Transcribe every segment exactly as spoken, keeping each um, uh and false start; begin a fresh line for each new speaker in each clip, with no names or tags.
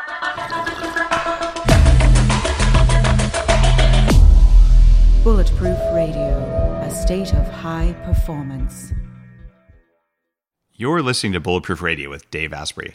Bulletproof Radio, a state of high performance.
You're listening to Bulletproof Radio with Dave Asprey.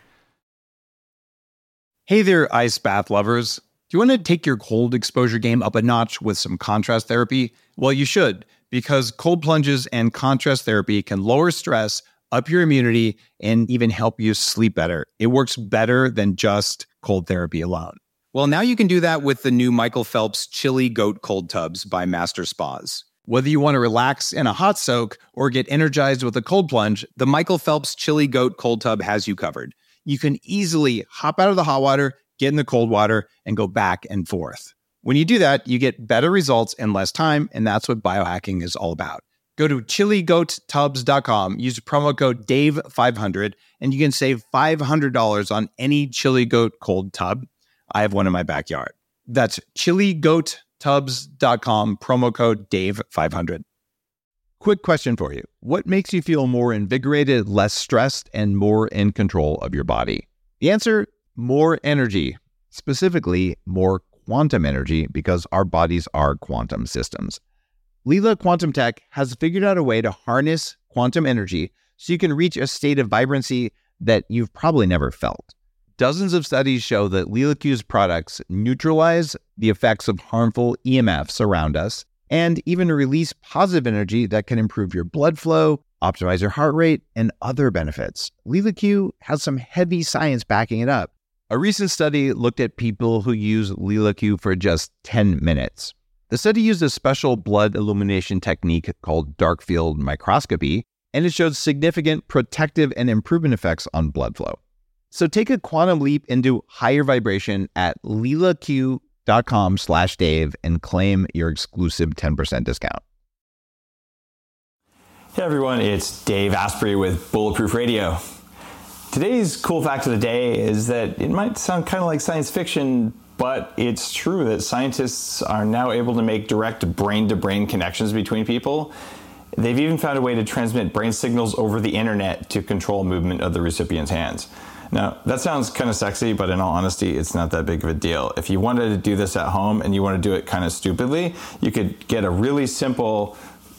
Hey there, ice bath lovers. Do you want to take your cold exposure game up a notch with some contrast therapy? Well, you should, because cold plunges and contrast therapy can lower stress, up your immunity, and even help you sleep better. It works better than just cold therapy alone. Well, now you can do that with the new Michael Phelps Chili Goat Cold Tubs by Master Spas. Whether you want to relax in a hot soak or get energized with a cold plunge, the Michael Phelps Chili Goat Cold Tub has you covered. You can easily hop out of the hot water, get in the cold water, and go back and forth. When you do that, you get better results in less time, and that's what biohacking is all about. Go to chili goat tubs dot com, use promo code Dave five hundred, and you can save five hundred dollars on any Chili Goat Cold Tub. I have one in my backyard. That's chili goat tubs dot com, promo code Dave five hundred. Quick question for you. What makes you feel more invigorated, less stressed, and more in control of your body? The answer, more energy. Specifically, more quantum energy, because our bodies are quantum systems. Leela Quantum Tech has figured out a way to harness quantum energy so you can reach a state of vibrancy that you've probably never felt. Dozens of studies show that LeelaQ's products neutralize the effects of harmful E M Fs around us and even release positive energy that can improve your blood flow, optimize your heart rate, and other benefits. LeelaQ has some heavy science backing it up. A recent study looked at people who use LeelaQ for just ten minutes. The study used a special blood illumination technique called dark field microscopy, and it showed significant protective and improvement effects on blood flow. So take a quantum leap into higher vibration at leelaq dot com slash Dave and claim your exclusive ten percent discount.
Hey everyone, it's Dave Asprey with Bulletproof Radio. Today's cool fact of the day is that it might sound kind of like science fiction, but it's true that scientists are now able to make direct brain-to-brain connections between people. They've even found a way to transmit brain signals over the internet to control movement of the recipient's hands. Now, that sounds kind of sexy, but in all honesty, it's not that big of a deal. If you wanted to do this at home and you want to do it kind of stupidly, you could get a really simple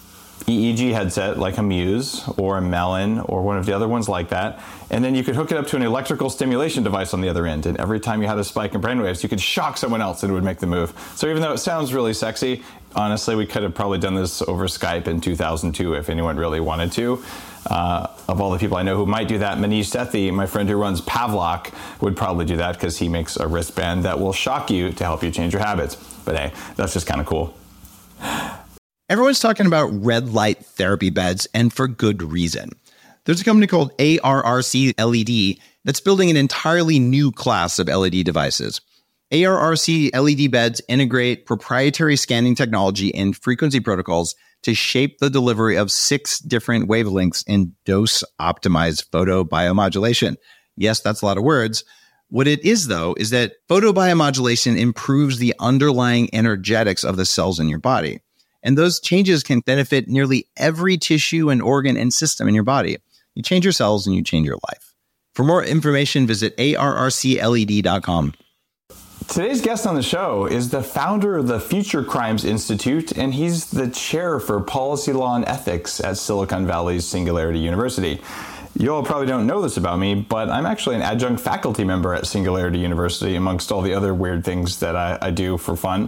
E E G headset like a Muse or a Melon or one of the other ones like that, and then you could hook it up to an electrical stimulation device on the other end, and every time you had a spike in brainwaves, you could shock someone else and it would make the move. So even though it sounds really sexy, honestly, we could have probably done this over Skype in two thousand two if anyone really wanted to. Uh, of all the people I know who might do that, Manish Sethi, my friend who runs Pavlok, would probably do that because he makes a wristband that will shock you to help you change your habits. But hey, that's just kind of cool.
Everyone's talking about red light therapy beds, and for good reason. There's a company called A R R C L E D that's building an entirely new class of L E D devices. A R R C L E D beds integrate proprietary scanning technology and frequency protocols to shape the delivery of six different wavelengths in dose-optimized photobiomodulation. Yes, that's a lot of words. What it is, though, is that photobiomodulation improves the underlying energetics of the cells in your body. And those changes can benefit nearly every tissue and organ and system in your body. You change your cells and you change your life. For more information, visit A R R C L E D dot com.
Today's guest on the show is the founder of the Future Crimes Institute, and he's the chair for policy law and ethics at Silicon Valley's Singularity University. You all probably don't know this about me, but I'm actually an adjunct faculty member at Singularity University, amongst all the other weird things that I, I do for fun.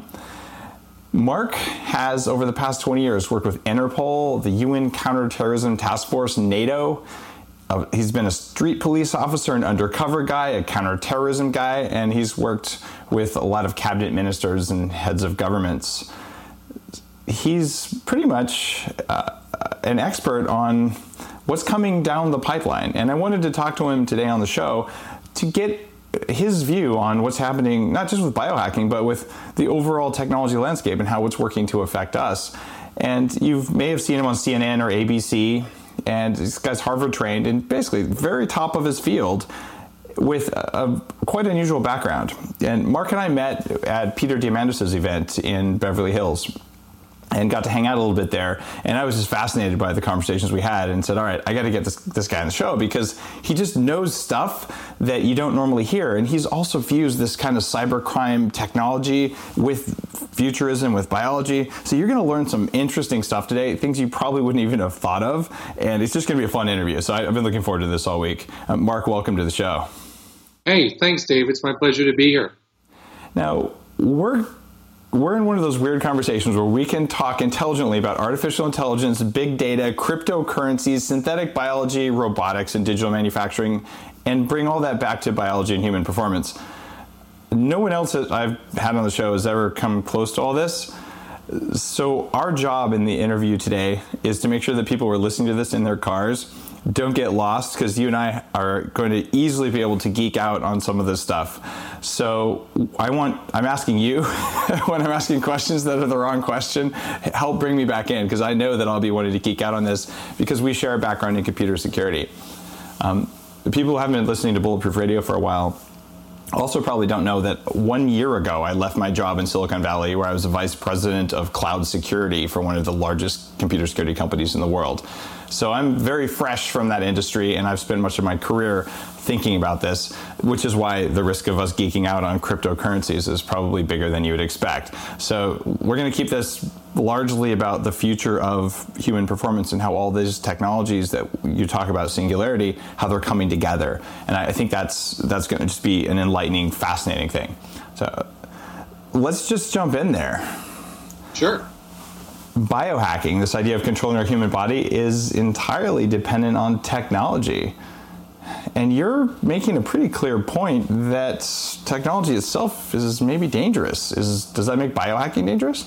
Mark has, over the past twenty years, worked with Interpol, the U N Counterterrorism Task Force, NATO. Uh, he's been a street police officer, an undercover guy, a counterterrorism guy, and he's worked with a lot of cabinet ministers and heads of governments. He's pretty much uh, an expert on what's coming down the pipeline, and I wanted to talk to him today on the show to get his view on what's happening, not just with biohacking, but with the overall technology landscape and how it's working to affect us. And you may have seen him on C N N or A B C, and this guy's Harvard trained and basically very top of his field with a, a quite unusual background. And Mark and I met at Peter Diamandis' event in Beverly Hills. and got to hang out a little bit there. And I was just fascinated by the conversations we had and said, all right, I got to get this, this guy on the show because he just knows stuff that you don't normally hear. And he's also fused this kind of cybercrime technology with futurism, with biology. So you're going to learn some interesting stuff today, things you probably wouldn't even have thought of. And it's just going to be a fun interview. So I've been looking forward to this all week. Uh, Mark, welcome to the show.
Hey, thanks, Dave. It's my pleasure to be here.
Now, we're We're in one of those weird conversations where we can talk intelligently about artificial intelligence, big data, cryptocurrencies, synthetic biology, robotics, and digital manufacturing, and bring all that back to biology and human performance. No one else that I've had on the show has ever come close to all this. So our job in the interview today is to make sure that people who are listening to this in their cars don't get lost, because you and I are going to easily be able to geek out on some of this stuff. So I want, I'm asking you, when I'm asking questions that are the wrong question, help bring me back in, because I know that I'll be wanting to geek out on this because we share a background in computer security. Um, the people who haven't been listening to Bulletproof Radio for a while also probably don't know that one year ago I left my job in Silicon Valley, where I was the vice president of cloud security for one of the largest computer security companies in the world. So I'm very fresh from that industry, and I've spent much of my career thinking about this, which is why the risk of us geeking out on cryptocurrencies is probably bigger than you would expect. So we're going to keep this largely about the future of human performance and how all these technologies that you talk about, singularity, how they're coming together. And I think that's that's going to just be an enlightening, fascinating thing. So let's just jump in there.
Sure.
Biohacking, this idea of controlling our human body, is entirely dependent on technology. And you're making a pretty clear point that technology itself is maybe dangerous. Is, does that make biohacking dangerous?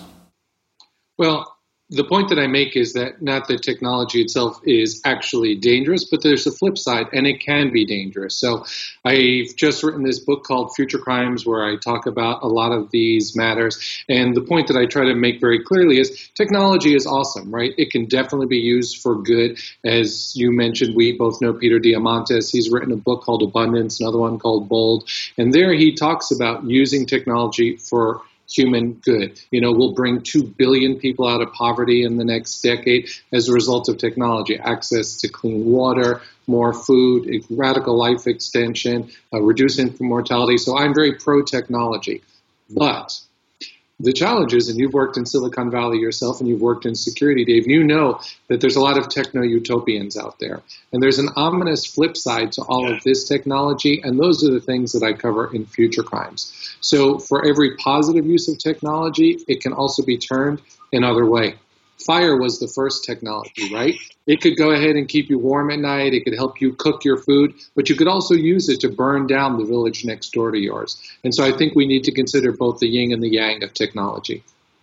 Well, the point that I make is that not that technology itself is actually dangerous, but there's a flip side, and it can be dangerous. So I've just written this book called Future Crimes, where I talk about a lot of these matters. And the point that I try to make very clearly is technology is awesome, right? It can definitely be used for good. As you mentioned, we both know Peter Diamandis. He's written a book called Abundance, another one called Bold. And there he talks about using technology for human good. You know, we'll bring two billion people out of poverty in the next decade as a result of technology. Access to clean water, more food, radical life extension, uh, reduce infant mortality. So I'm very pro-technology. But the challenge is, and you've worked in Silicon Valley yourself, and you've worked in security, Dave, you know that there's a lot of techno-utopians out there. And there's an ominous flip side to all of this technology, and those are the things that I cover in Future Crimes. So for every positive use of technology, it can also be turned another way. Fire was the first technology, right? It could go ahead and keep you warm at night. It could help you cook your food, but you could also use it to burn down the village next door to yours. And so I think we need to consider both the yin and the yang of technology.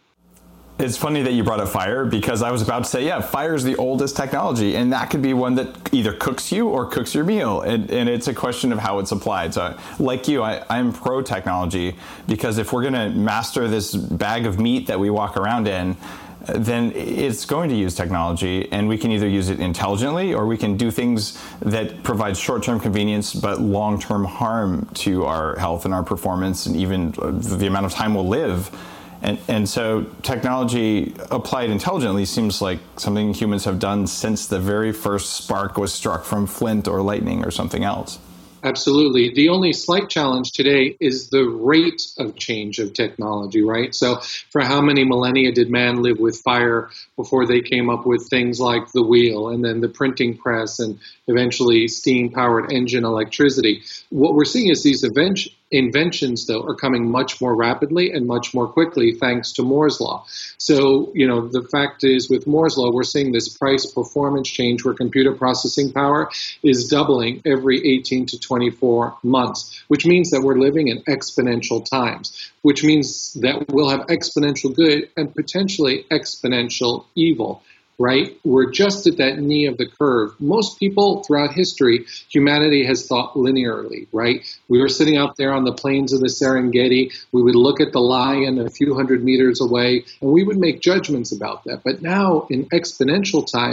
It's funny that you brought up fire, because I was about to say, yeah, fire is the oldest technology, and that could be one that either cooks you or cooks your meal. And, and it's a question of how it's applied. So like you, I, I'm pro technology, because if we're going to master this bag of meat that we walk around in, then it's going to use technology, and we can either use it intelligently, or we can do things that provide short-term convenience but long-term harm to our health and our performance, and even the amount of time we'll live. And, and so technology applied intelligently seems like something humans have done since the very first spark was struck from flint or lightning or something else.
Absolutely. The only slight challenge today is the rate of change of technology, right? So for how many millennia did man live with fire before they came up with things like the wheel and then the printing press and eventually steam-powered engine electricity? What we're seeing is these inventions Inventions, though, are coming much more rapidly and much more quickly thanks to Moore's Law. So, you know, the fact is with Moore's Law, we're seeing this price performance change where computer processing power is doubling every eighteen to twenty-four months, which means that we're living in exponential times, which means that we'll have exponential good and potentially exponential evil. Right? We're just at that knee of the curve. Most people throughout history, humanity has thought linearly, right? We were sitting out there on the plains of the Serengeti. We would look at the lion a few hundred meters away, and we would make judgments about that. But now, in exponential times,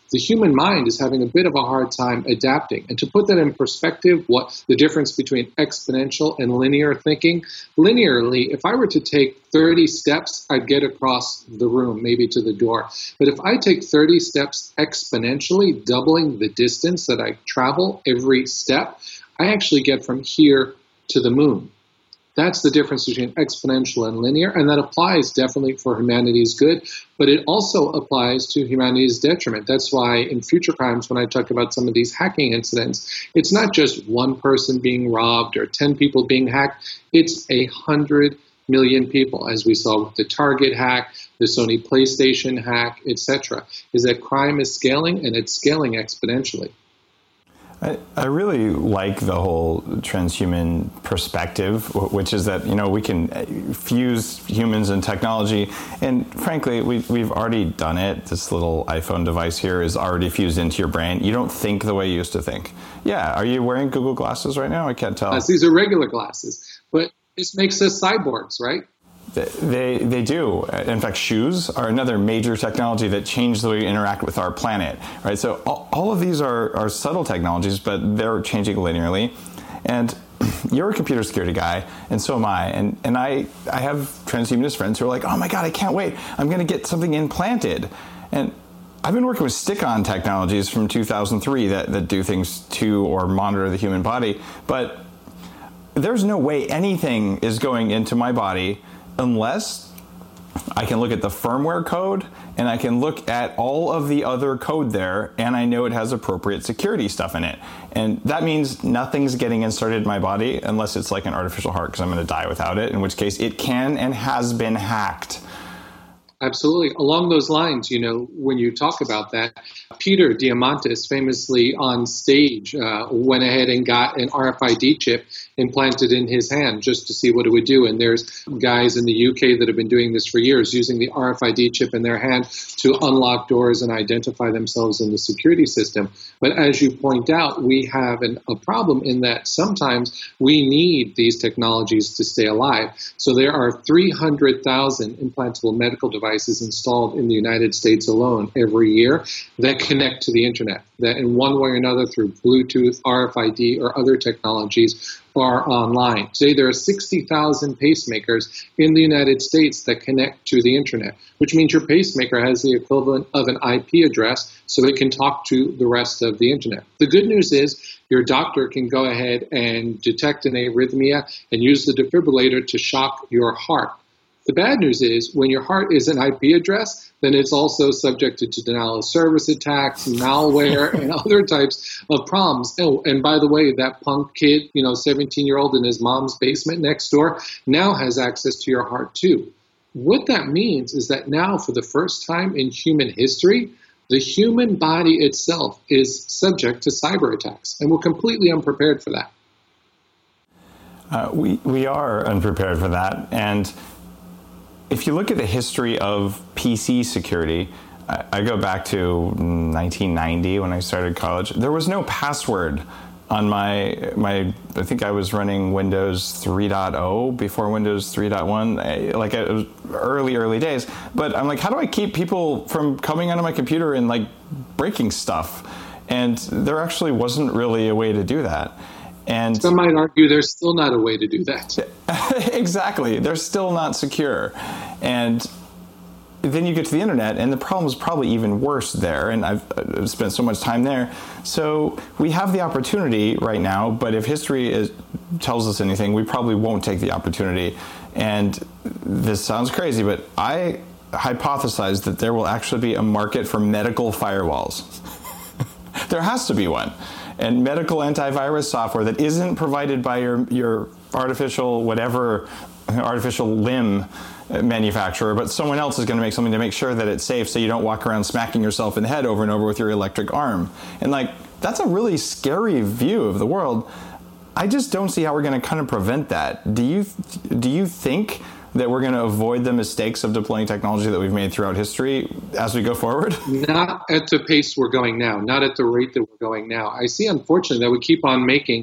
the human mind is having a bit of a hard time adapting. And to put that in perspective, what the difference between exponential and linear thinking, linearly, if I were to take thirty steps, I'd get across the room, maybe to the door. But if I take thirty steps exponentially, doubling the distance that I travel every step, I actually get from here to the moon. That's the difference between exponential and linear, and that applies definitely for humanity's good, but it also applies to humanity's detriment. That's why in Future Crimes, when I talk about some of these hacking incidents, it's not just one person being robbed or ten people being hacked, it's a hundred million people, as we saw with the Target hack, the Sony PlayStation hack, et cetera, is that crime is scaling, and it's scaling exponentially.
I, I really like the whole transhuman perspective, which is that, you know, we can fuse humans and technology. And frankly, we, we've already done it. This little iPhone device here is already fused into your brain. You don't think the way you used to think. Yeah. Are you wearing Google glasses right now? I can't tell.
Uh, these are regular glasses. But this makes us cyborgs, right?
They they do. In fact, shoes are another major technology that changed the way we interact with our planet, right? So all, all of these are, are subtle technologies, but they're changing linearly. And you're a computer security guy, and so am I. And and I, I have transhumanist friends who are like, oh my God, I can't wait. I'm going to get something implanted. And I've been working with stick-on technologies from two thousand three that, that do things to or monitor the human body. But there's no way anything is going into my body unless I can look at the firmware code and I can look at all of the other code there and I know it has appropriate security stuff in it. And that means nothing's getting inserted in my body unless it's like an artificial heart, because I'm going to die without it, in which case it can and has been hacked.
Absolutely. Along those lines, you know, when you talk about that, Peter Diamandis famously on stage uh, went ahead and got an R F I D chip implanted in his hand just to see what it would do. And there's guys in the U K that have been doing this for years, using the R F I D chip in their hand to unlock doors and identify themselves in the security system. But as you point out, we have an, a problem in that sometimes we need these technologies to stay alive. So there are three hundred thousand implantable medical devices installed in the United States alone every year that connect to the internet, that in one way or another through Bluetooth, R F I D, or other technologies are online. Today there are sixty thousand pacemakers in the United States that connect to the internet, which means your pacemaker has the equivalent of an I P address so it can talk to the rest of the internet. The good news is your doctor can go ahead and detect an arrhythmia and use the defibrillator to shock your heart. The bad news is when your heart is an I P address, then it's also subjected to denial of service attacks, malware, and other types of problems. Oh, and by the way, that punk kid, you know, seventeen-year-old in his mom's basement next door, now has access to your heart too. What that means is that now, for the first time in human history, the human body itself is subject to cyber attacks, and we're completely unprepared for that.
Uh, we, we are unprepared for that, and if you look at the history of P C security, I, I go back to nineteen ninety when I started college. There was no password on my, my I think I was running Windows three point oh before Windows three point one, like it was early, early days. But I'm like, how do I keep people from coming onto my computer and like breaking stuff? And there actually wasn't really a way to do that. And
some might argue there's still not a way to do that.
Exactly. They're still not secure. And then you get to the internet, and the problem is probably even worse there. And I've, I've spent so much time there. So we have the opportunity right now, but if history is, tells us anything, we probably won't take the opportunity. And this sounds crazy, but I hypothesize that there will actually be a market for medical firewalls. There has to be one. And medical antivirus software that isn't provided by your, your artificial whatever, artificial limb manufacturer, but someone else is going to make something to make sure that it's safe so you don't walk around smacking yourself in the head over and over with your electric arm. And like, that's a really scary view of the world. I just don't see how we're going to kind of prevent that. Do you, do you think that we're going to avoid the mistakes of deploying technology that we've made throughout history as we go forward?
Not at the pace we're going now, not at the rate that we're going now. I see, unfortunately, that we keep on making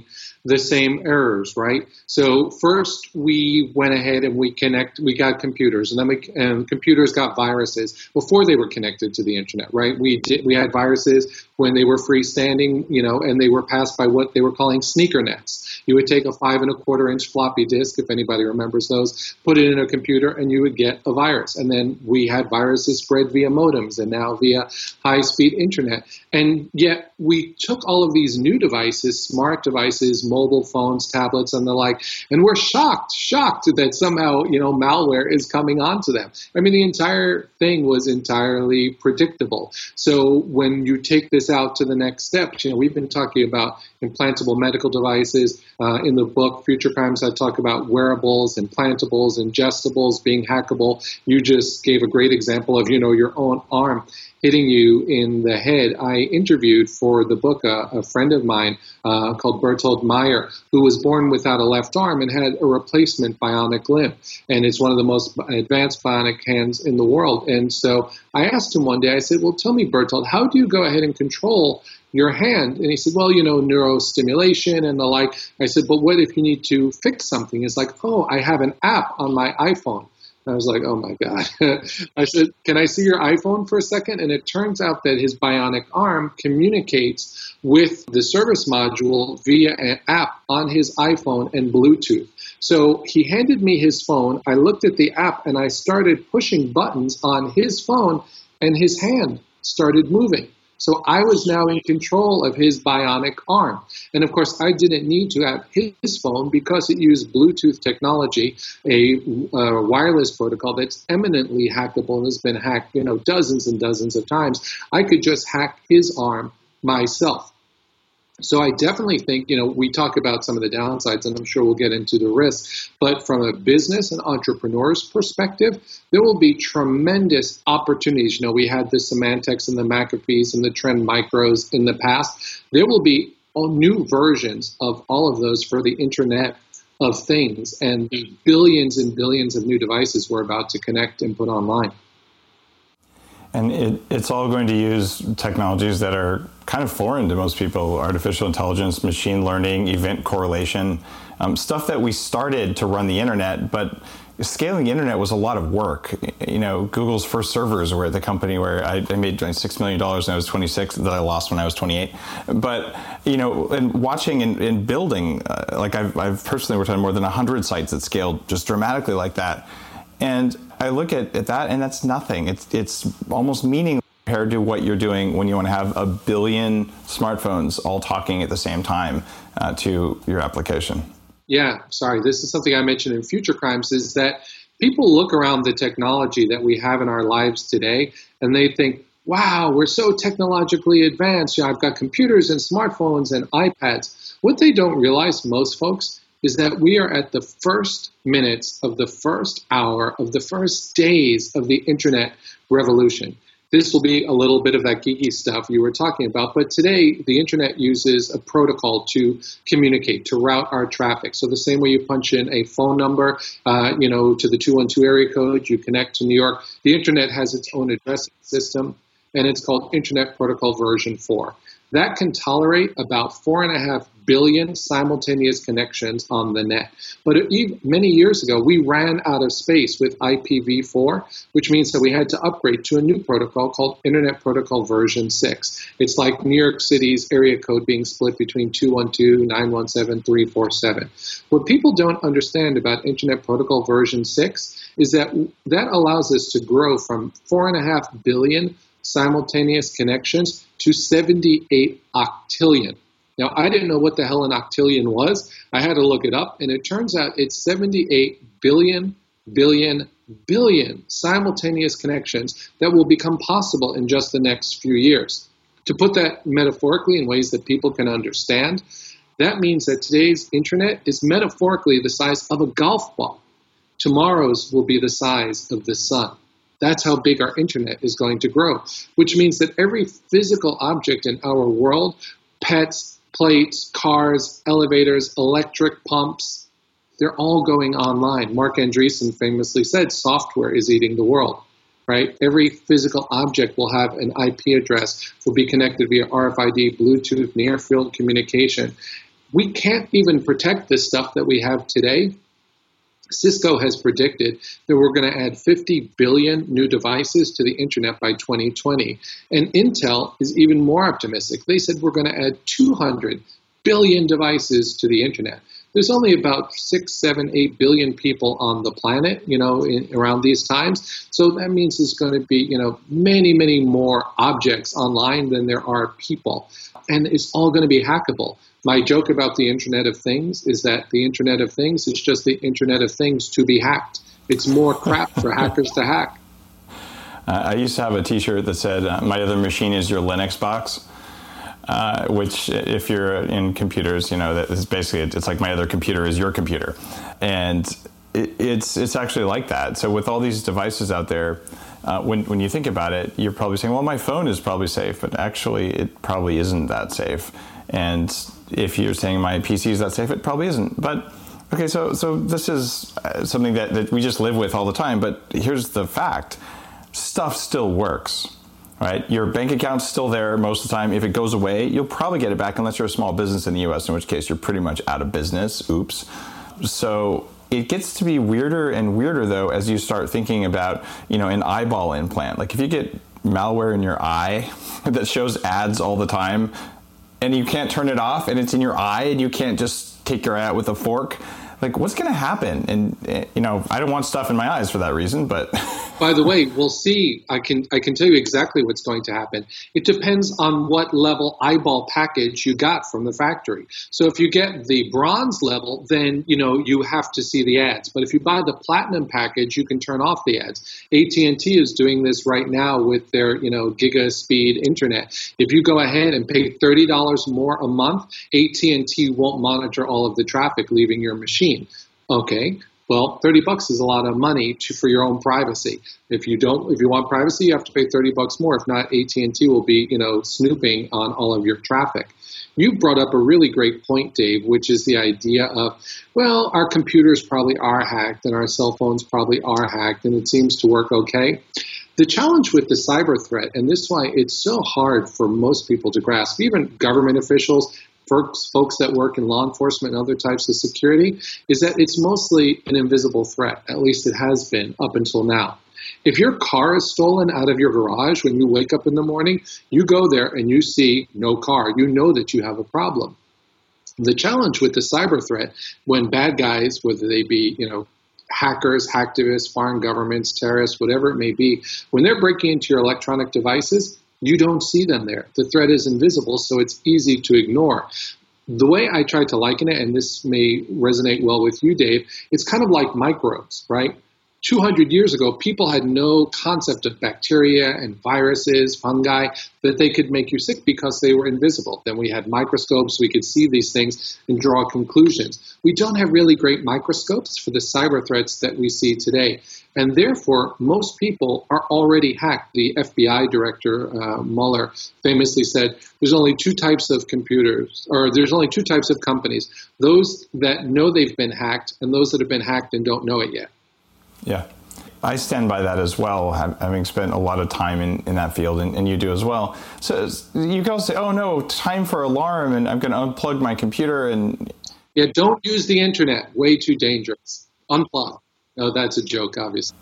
the same errors, right? So first we went ahead and we connect, we got computers, and then we, and computers got viruses before they were connected to the internet, right? We did, we had viruses when they were freestanding, you know, and they were passed by what they were calling sneaker nets. You would take a five and a quarter inch floppy disk, if anybody remembers those, put it in a computer, and you would get a virus. And then we had viruses spread via modems and now via high-speed internet. And yet we took all of these new devices, smart devices, mobile phones, tablets, and the like, and we're shocked, shocked that somehow, you know, malware is coming onto them. I mean, the entire thing was entirely predictable. So when you take this out to the next step, you know, we've been talking about implantable medical devices. Uh, in the book, Future Crimes, I talk about wearables, implantables, ingestibles being hackable. You just gave a great example of, you know, your own arm hitting you in the head. I interviewed for the book a, a friend of mine uh, called Bertold Meyer, who was born without a left arm and had a replacement bionic limb. And it's one of the most advanced bionic hands in the world. And so I asked him one day, I said, well, tell me, Bertold, how do you go ahead and control your hand? And he said, well, you know, neurostimulation and the like. I said, but what if you need to fix something? It's like, oh, I have an app on my iPhone. I was like, oh, my God. I said, can I see your iPhone for a second? And it turns out that his bionic arm communicates with the service module via an app on his iPhone and Bluetooth. So he handed me his phone. I looked at the app, and I started pushing buttons on his phone, and his hand started moving. So I was now in control of his bionic arm. And of course, I didn't need to have his phone because it used Bluetooth technology, a uh, wireless protocol that's eminently hackable and has been hacked, you know, dozens and dozens of times. I could just hack his arm myself. So I definitely think, you know, we talk about some of the downsides, and I'm sure we'll get into the risks, but from a business and entrepreneur's perspective, there will be tremendous opportunities. You know, we had the Symantec's and the McAfee's and the Trend Micros in the past. There will be all new versions of all of those for the Internet of Things and the billions and billions of new devices we're about to connect and put online.
And it, it's all going to use technologies that are kind of foreign to most people: artificial intelligence, machine learning, event correlation, um, stuff that we started to run the internet, but scaling the internet was a lot of work. You know, Google's first servers were at the company where I, I made six million dollars when I was twenty-six, that I lost when I was twenty-eight. But, you know, and watching and, and building, uh, like I've, I've personally worked on more than one hundred sites that scaled just dramatically like that. And I look at, at that, and that's nothing. It's it's almost meaningless compared to what you're doing when you want to have a billion smartphones all talking at the same time uh, to your application.
Yeah, sorry. This is something I mentioned in Future Crimes, is that people look around the technology that we have in our lives today, and they think, wow, we're so technologically advanced. You know, I've got computers and smartphones and iPads. What they don't realize, most folks, is that we are at the first minutes of the first hour of the first days of the internet revolution. This will be a little bit of that geeky stuff you were talking about, but today the internet uses a protocol to communicate, to route our traffic. So the same way you punch in a phone number, uh, you know, to the two one two area code, you connect to New York, the internet has its own addressing system, and it's called Internet Protocol version four. That can tolerate about four and a half billion simultaneous connections on the net. But it, many years ago, we ran out of space with I P v four, which means that we had to upgrade to a new protocol called Internet Protocol version six. It's like New York City's area code being split between two one two, nine one seven, three four seven. What people don't understand about Internet Protocol version six is that that allows us to grow from four and a half billion simultaneous connections to seventy-eight octillion. Now, I didn't know what the hell an octillion was. I had to look it up, and it turns out it's seventy-eight billion, billion, billion simultaneous connections that will become possible in just the next few years. To put that metaphorically in ways that people can understand, that means that today's internet is metaphorically the size of a golf ball. Tomorrow's will be the size of the sun. That's how big our internet is going to grow, which means that every physical object in our world, pets, plates, cars, elevators, electric pumps, they're all going online. Mark Andreessen famously said, software is eating the world, right? Every physical object will have an I P address, will be connected via R F I D, Bluetooth, near-field communication. We can't even protect the stuff that we have today. Cisco has predicted that we're going to add fifty billion new devices to the internet by twenty twenty. And Intel is even more optimistic. They said we're going to add two hundred billion devices to the internet. There's only about six, seven, eight billion people on the planet, you know, in, around these times. So that means there's going to be, you know, many, many more objects online than there are people. And it's all going to be hackable. My joke about the Internet of Things is that the Internet of Things is just the Internet of Things to be hacked. It's more crap for hackers to hack.
Uh, I used to have a T-shirt that said, uh, my other machine is your Linux box. Uh, which, if you're in computers, you know, that is basically, it's like my other computer is your computer. And it, it's it's actually like that. So with all these devices out there, uh, when, when you think about it, you're probably saying, well, my phone is probably safe, but actually it probably isn't that safe. And if you're saying my P C is that safe, it probably isn't. But, okay, so, so this is something that, that we just live with all the time. But here's the fact. Stuff still works. Right? Your bank account's still there most of the time. If it goes away, you'll probably get it back unless you're a small business in the U S, in which case you're pretty much out of business. Oops. So it gets to be weirder and weirder, though, as you start thinking about, you know, an eyeball implant. Like if you get malware in your eye that shows ads all the time and you can't turn it off and it's in your eye and you can't just take your eye out with a fork, like what's going to happen? And, you know, I don't want stuff in my eyes for that reason, but...
By the way, we'll see. I can I can tell you exactly what's going to happen. It depends on what level eyeball package you got from the factory. So if you get the bronze level, then you know you have to see the ads. But if you buy the platinum package, you can turn off the ads. A T and T is doing this right now with their you know giga speed internet. If you go ahead and pay thirty dollars more a month, A T and T won't monitor all of the traffic leaving your machine. Okay. Well, thirty bucks is a lot of money to, for your own privacy. If you don't, if you want privacy, you have to pay thirty bucks more. If not, A T and T will be, you know, snooping on all of your traffic. You brought up a really great point, Dave, which is the idea of, well, our computers probably are hacked and our cell phones probably are hacked, and it seems to work okay. The challenge with the cyber threat, and this is why it's so hard for most people to grasp, even government officials, Folks, folks that work in law enforcement and other types of security, is that it's mostly an invisible threat. At least it has been up until now. If your car is stolen out of your garage when you wake up in the morning, you go there and you see no car. You know that you have a problem. The challenge with the cyber threat, when bad guys, whether they be, you know, hackers, hacktivists, foreign governments, terrorists, whatever it may be, when they're breaking into your electronic devices, you don't see them there. The threat is invisible, so it's easy to ignore. The way I try to liken it, and this may resonate well with you, Dave, it's kind of like microbes, right? two hundred years ago, people had no concept of bacteria and viruses, fungi, that they could make you sick because they were invisible. Then we had microscopes, we could see these things and draw conclusions. We don't have really great microscopes for the cyber threats that we see today. And therefore, most people are already hacked. The F B I director, uh, Mueller, famously said, there's only two types of computers, or there's only two types of companies, those that know they've been hacked and those that have been hacked and don't know it yet.
Yeah, I stand by that as well, having spent a lot of time in, in that field, and, and you do as well. So you go say, oh no, time for alarm, and I'm going to unplug my computer. And
yeah, don't use the internet. Way too dangerous. Unplug. No, that's a joke, obviously.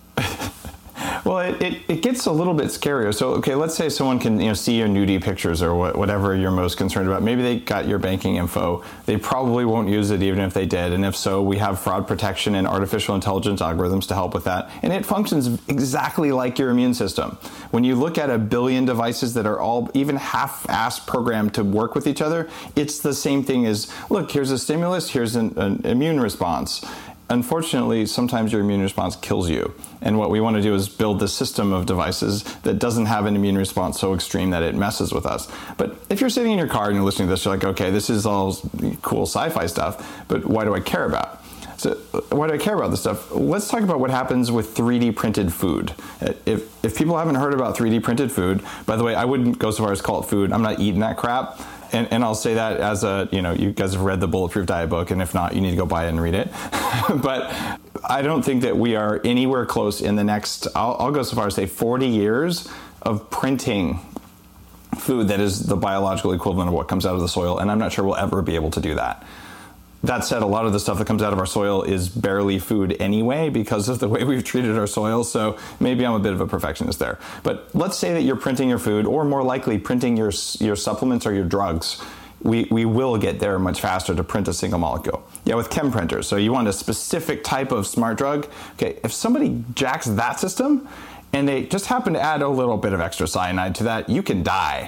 Well, it, it, it gets a little bit scarier. So, okay, let's say someone can you know see your nudie pictures or what, whatever you're most concerned about. Maybe they got your banking info. They probably won't use it even if they did. And if so, we have fraud protection and artificial intelligence algorithms to help with that. And it functions exactly like your immune system. When you look at a billion devices that are all even half-assed programmed to work with each other, it's the same thing as, look, here's a stimulus, here's an, an immune response. Unfortunately, sometimes your immune response kills you. And what we want to do is build this system of devices that doesn't have an immune response so extreme that it messes with us. But if you're sitting in your car and you're listening to this, you're like, okay, this is all cool sci-fi stuff, but why do I care about? So why do I care about this stuff? Let's talk about what happens with three D printed food. If, if people haven't heard about three D printed food, by the way, I wouldn't go so far as call it food. I'm not eating that crap. And, and I'll say that as a, you know, you guys have read the Bulletproof Diet book, and if not, you need to go buy it and read it. But I don't think that we are anywhere close in the next, I'll, I'll go so far as say forty years of printing food that is the biological equivalent of what comes out of the soil, and I'm not sure we'll ever be able to do that. That said, a lot of the stuff that comes out of our soil is barely food anyway because of the way we've treated our soil, so maybe I'm a bit of a perfectionist there. But let's say that you're printing your food, or more likely printing your your supplements or your drugs. We, we will get there much faster to print a single molecule. Yeah, with chem printers. So you want a specific type of smart drug. Okay, if somebody jacks that system and they just happen to add a little bit of extra cyanide to that, you can die.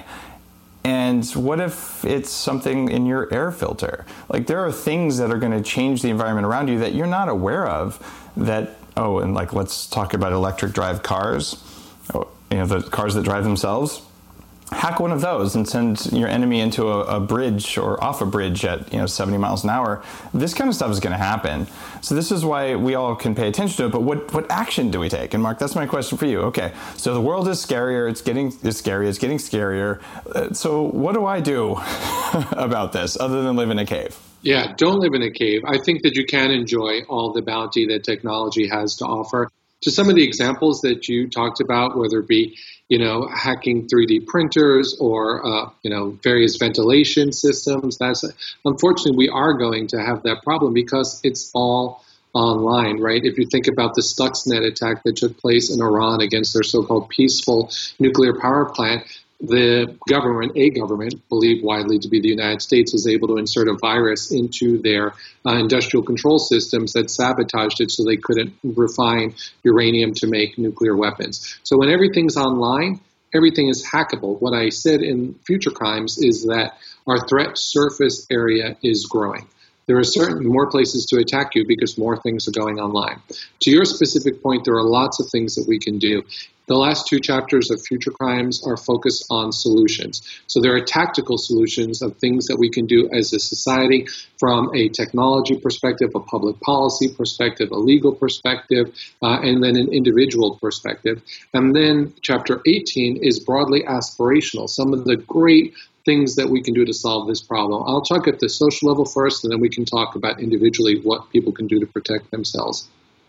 And what if it's something in your air filter? Like, there are things that are going to change the environment around you that you're not aware of that, oh, and like, let's talk about electric drive cars, oh, you know, the cars that drive themselves. Hack one of those and send your enemy into a, a bridge or off a bridge at, you know, seventy miles an hour. This kind of stuff is going to happen. So this is why we all can pay attention to it. But what, what action do we take? And Mark, that's my question for you. Okay, so the world is scarier. It's getting it's scary. It's getting scarier. Uh, so what do I do about this other than live in a cave?
Yeah, don't live in a cave. I think that you can enjoy all the bounty that technology has to offer. To some of the examples that you talked about, whether it be, you know, hacking three D printers or, uh, you know, various ventilation systems, that's unfortunately, we are going to have that problem because it's all online, right? If you think about the Stuxnet attack that took place in Iran against their so-called peaceful nuclear power plant, the government, a government, believed widely to be the United States, was able to insert a virus into their uh, industrial control systems that sabotaged it so they couldn't refine uranium to make nuclear weapons. So when everything's online, everything is hackable. What I said in Future Crimes is that our threat surface area is growing. There are certain more places to attack you because more things are going online. To your specific point, there are lots of things that we can do. The last two chapters of Future Crimes are focused on solutions. So there are tactical solutions of things that we can do as a society from a technology perspective, a public policy perspective, a legal perspective, uh, and then an individual perspective. And then chapter eighteen is broadly aspirational. Some of the great things that we can do to solve this problem. I'll talk at the social level first, and then we can talk about individually what people can do to protect themselves.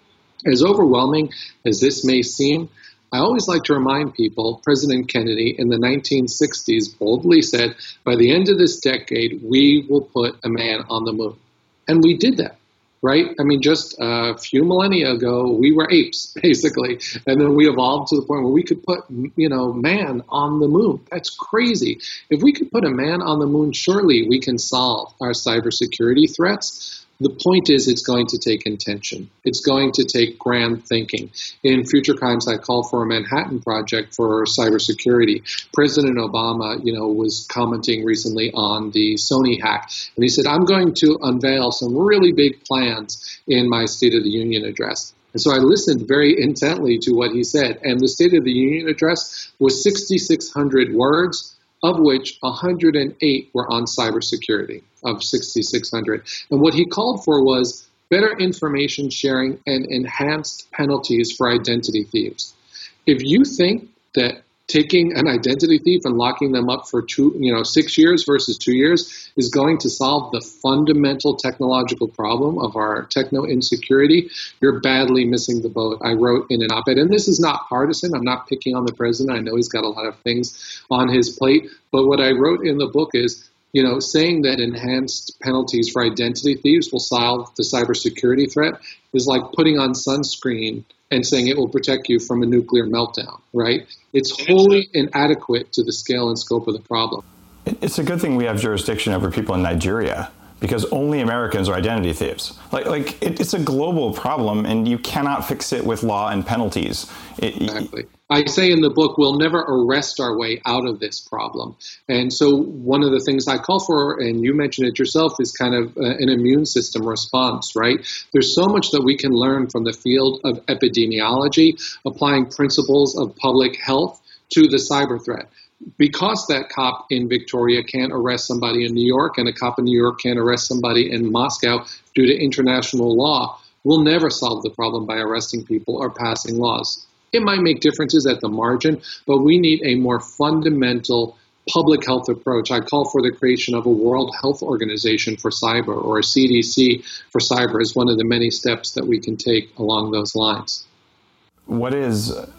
As overwhelming as this may seem, I always like to remind people, President Kennedy in the nineteen sixties boldly said, by the end of this decade, we will put a man on the moon. And we did that, right? I mean, just a few millennia ago, we were apes, basically. And then we evolved to the point where we could put, you know, man on the moon. That's crazy. If we could put a man on the moon, surely we can solve our cybersecurity threats. The point is, it's going to take intention. It's going to take grand thinking. In Future Crimes, I call for a Manhattan Project for cybersecurity. President Obama, you know, was commenting recently on the Sony hack, and he said, I'm going to unveil some really big plans in my State of the Union address. And so I listened very intently to what he said, and the State of the Union address was sixty-six hundred words, of which one hundred eight were on cybersecurity, of sixty-six hundred. And what he called for was better information sharing and enhanced penalties for identity thieves. If you think that taking an identity thief and locking them up for two, you know, six years versus two years is going to solve the fundamental technological problem of our techno insecurity, you're badly missing the boat. I wrote in an op-ed, and this is not partisan. I'm not picking on the president. I know he's got a lot of things on his plate. But what I wrote in the book is, you know, saying that enhanced penalties for identity thieves will solve the cybersecurity threat is like putting on sunscreen and saying it will protect you from a nuclear meltdown, right? It's wholly inadequate to the scale and scope of the problem.
It's a good thing we have jurisdiction over people in Nigeria, because only Americans are identity thieves. Like, like it, it's a global problem, and you cannot fix it with law and penalties. It,
exactly. I say in the book, we'll never arrest our way out of this problem. And so one of the things I call for, and you mentioned it yourself, is kind of uh, an immune system response, right? There's so much that we can learn from the field of epidemiology, applying principles of public health to the cyber threat. Because that cop in Victoria can't arrest somebody in New York, and a cop in New York can't arrest somebody in Moscow due to international law, we'll never solve the problem by arresting people or passing laws. It might make differences at the margin, but we need a more fundamental public health approach. I call for the creation of a World Health Organization for cyber, or a C D C for cyber, as one of the many steps that we can take along those lines.
What is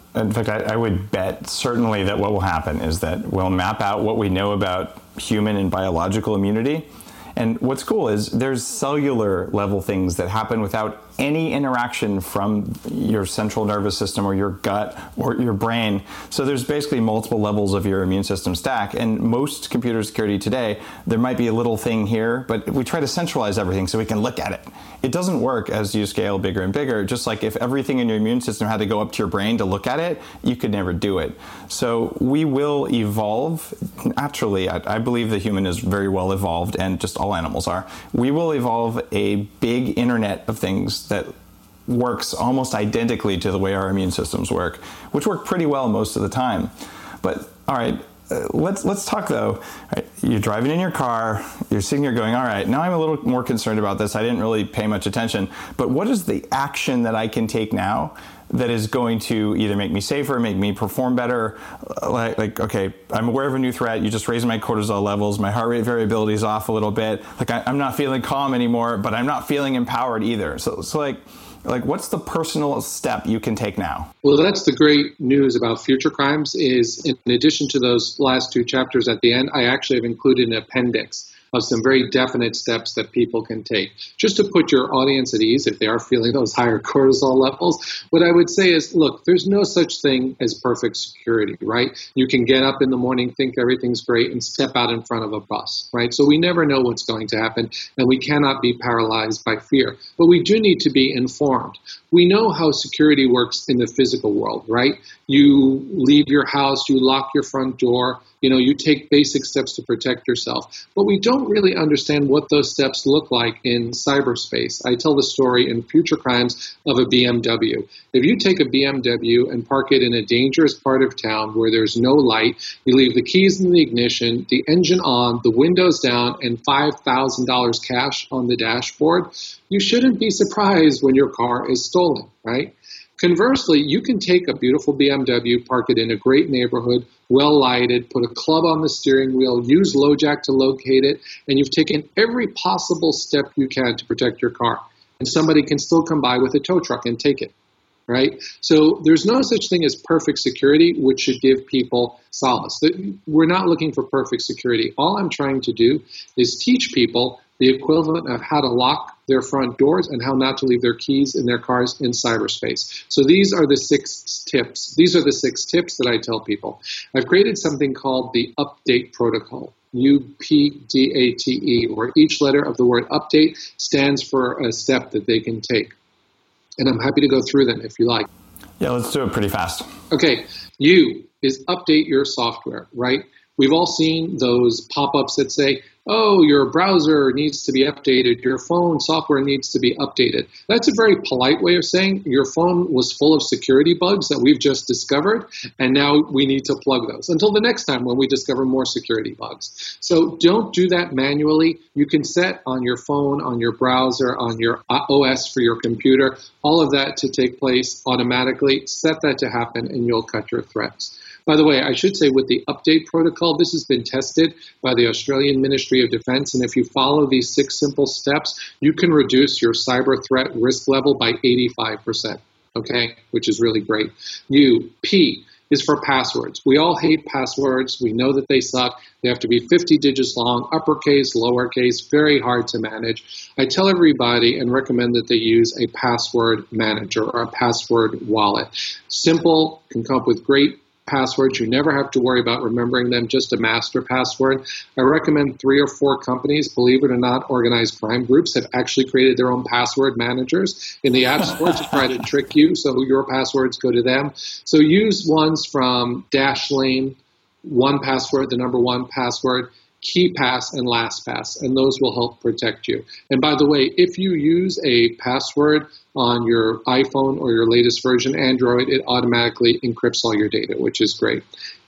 in fact, I, I would bet certainly that what will happen is that we'll map out what we know about human and biological immunity. And what's cool is there's cellular level things that happen without any interaction from your central nervous system or your gut or your brain. So there's basically multiple levels of your immune system stack. And most computer security today, there might be a little thing here, but we try to centralize everything so we can look at it. It doesn't work as you scale bigger and bigger. Just like if everything in your immune system had to go up to your brain to look at it, you could never do it. So we will evolve naturally. I, I believe the human is very well evolved, and just all animals are. We will evolve a big internet of things that works almost identically to the way our immune systems work, which work pretty well most of the time. But all right, uh, let's let's talk though. Right, you're driving in your car, you're sitting here going, all right, now I'm a little more concerned about this. I didn't really pay much attention, but what is the action that I can take now that is going to either make me safer, make me perform better? Like, like, okay, I'm aware of a new threat. You just raised my cortisol levels. My heart rate variability is off a little bit. Like, I, I'm not feeling calm anymore, but I'm not feeling empowered either. So, so like, like, what's the personal step you can take now?
Well, that's the great news about future crimes is, in addition to those last two chapters at the end, I actually have included an appendix of some very definite steps that people can take. Just to put your audience at ease, if they are feeling those higher cortisol levels, what I would say is, look, there's no such thing as perfect security, right? You can get up in the morning, think everything's great, and step out in front of a bus, right? So we never know what's going to happen, and we cannot be paralyzed by fear. But we do need to be informed. We know how security works in the physical world, right? You leave your house, you lock your front door, you know, you take basic steps to protect yourself. But we don't really understand what those steps look like in cyberspace. I tell the story in Future Crimes of a B M W. If you take a B M W and park it in a dangerous part of town where there's no light, you leave the keys in the ignition, the engine on, the windows down, and five thousand dollars cash on the dashboard, you shouldn't be surprised when your car is stolen, right? Conversely, you can take a beautiful B M W, park it in a great neighborhood, well lighted, put a club on the steering wheel, use LoJack to locate it, and you've taken every possible step you can to protect your car. And somebody can still come by with a tow truck and take it, right? So there's no such thing as perfect security, which should give people solace. We're not looking for perfect security. All I'm trying to do is teach people the equivalent of how to lock their front doors and how not to leave their keys in their cars in cyberspace. So these are the six tips. These are the six tips that I tell people. I've created something called the update protocol, U P D A T E, where each letter of the word update stands for a step that they can take. And I'm happy to go through them if you like.
Yeah, let's do it pretty fast.
Okay, U is update your software, right? We've all seen those pop-ups that say, oh, your browser needs to be updated, your phone software needs to be updated. That's a very polite way of saying your phone was full of security bugs that we've just discovered, and now we need to plug those until the next time when we discover more security bugs. So don't do that manually. You can set on your phone, on your browser, on your O S for your computer, all of that to take place automatically. Set that to happen, and you'll cut your threats. By the way, I should say with the update protocol, this has been tested by the Australian Ministry of Defence, and if you follow these six simple steps, you can reduce your cyber threat risk level by eighty-five percent, okay, which is really great. U, P is for passwords. We all hate passwords. We know that they suck. They have to be fifty digits long, uppercase, lowercase, very hard to manage. I tell everybody and recommend that they use a password manager or a password wallet. Simple, can come up with great passwords. You never have to worry about remembering them, just a master password. I recommend three or four companies, believe it or not, organized crime groups have actually created their own password managers in the App Store to try to trick you, so your passwords go to them. So use ones from Dashlane, one Password, the number one password, KeePass, and LastPass, and those will help protect you. And by the way, if you use a password on your iPhone or your latest version Android, it automatically encrypts all your data, which is great.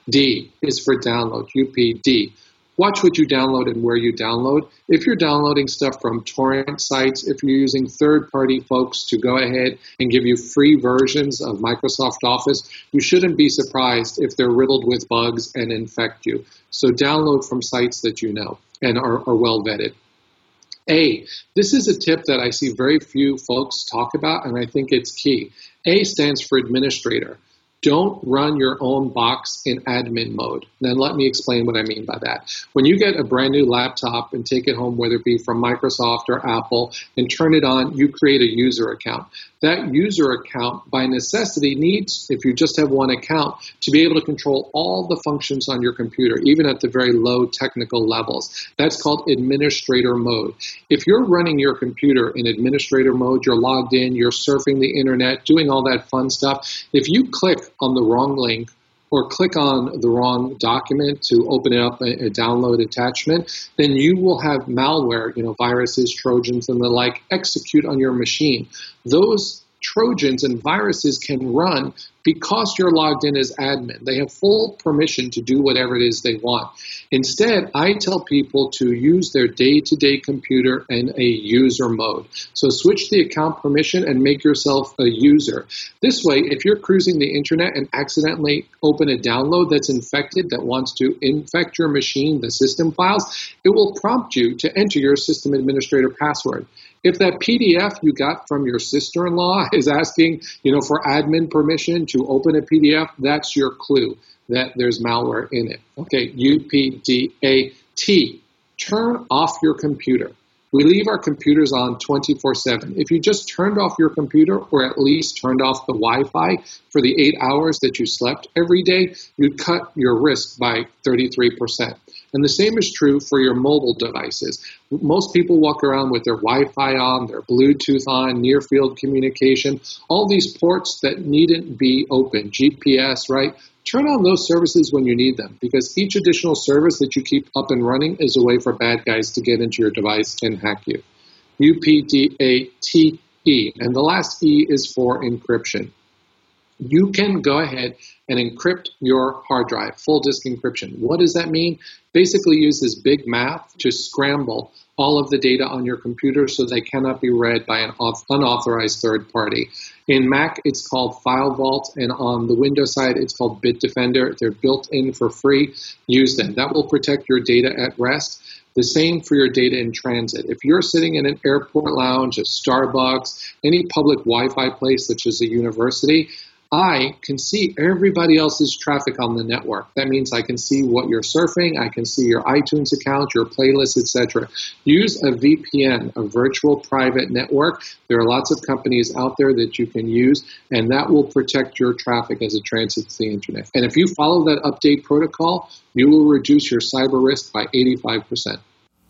D is for download, U P D. Watch what you download and where you download. If you're downloading stuff from torrent sites, if you're using third-party folks to go ahead and give you free versions of Microsoft Office, you shouldn't be surprised if they're riddled with bugs and infect you. So download from sites that you know and are, are well vetted. A, this is a tip that I see very few folks talk about, and I think it's key. A stands for administrator. Don't run your own box in admin mode. Then let me explain what I mean by that. When you get a brand new laptop and take it home, whether it be from Microsoft or Apple, and turn it on, you create a user account. That user account, by necessity, needs, if you just have one account, to be able to control all the functions on your computer, even at the very low technical levels. That's called administrator mode. If you're running your computer in administrator mode, you're logged in, you're surfing the internet, doing all that fun stuff. If you click on the wrong link or click on the wrong document to open it up, a, a download attachment, then you will have malware, you know, viruses, Trojans, and the like, execute on your machine. Those Trojans and viruses can run because you're logged in as admin. They have full permission to do whatever it is they want. Instead, I tell people to use their day-to-day computer in a user mode. So switch the account permission and make yourself a user. This way, if you're cruising the internet and accidentally open a download that's infected, that wants to infect your machine, the system files, it will prompt you to enter your system administrator password. If that P D F you got from your sister-in-law is asking, you know, for admin permission to open a P D F, that's your clue that there's malware in it. Okay, U P D A T. Turn off your computer. We leave our computers on twenty-four seven. If you just turned off your computer, or at least turned off the Wi-Fi for the eight hours that you slept every day, you'd cut your risk by thirty-three percent. And the same is true for your mobile devices. Most people walk around with their Wi-Fi on, their Bluetooth on, near-field communication, all these ports that needn't be open, G P S, right? Turn on those services when you need them, because each additional service that you keep up and running is a way for bad guys to get into your device and hack you. U P D A T E. And the last E is for encryption. You can go ahead and encrypt your hard drive, full disk encryption. What does that mean? Basically use this big math to scramble all of the data on your computer so they cannot be read by an unauthorized third party. In Mac, it's called File Vault, and on the Windows side, it's called Bitdefender. They're built in for free. Use them. That will protect your data at rest. The same for your data in transit. If you're sitting in an airport lounge, a Starbucks, any public Wi-Fi place such as a university, I can see everybody else's traffic on the network. That means I can see what you're surfing, I can see your iTunes account, your playlists, et cetera. Use a V P N, a virtual private network. There are lots of companies out there that you can use, and that will protect your traffic as it transits the internet. And if you follow that update protocol, you will reduce your cyber risk by eighty-five percent.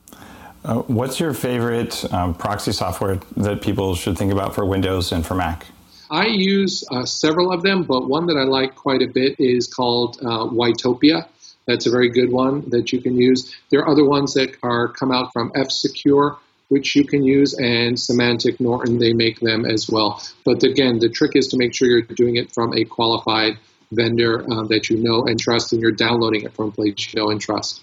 Uh, what's your favorite um, proxy software that people should think about for Windows and for Mac?
I use uh, several of them, but one that I like quite a bit is called uh, Ytopia. That's a very good one that you can use. There are other ones that are come out from F-Secure, which you can use, and Symantec Norton, they make them as well. But again, the trick is to make sure you're doing it from a qualified vendor uh, that you know and trust, and you're downloading it from a place you know and trust.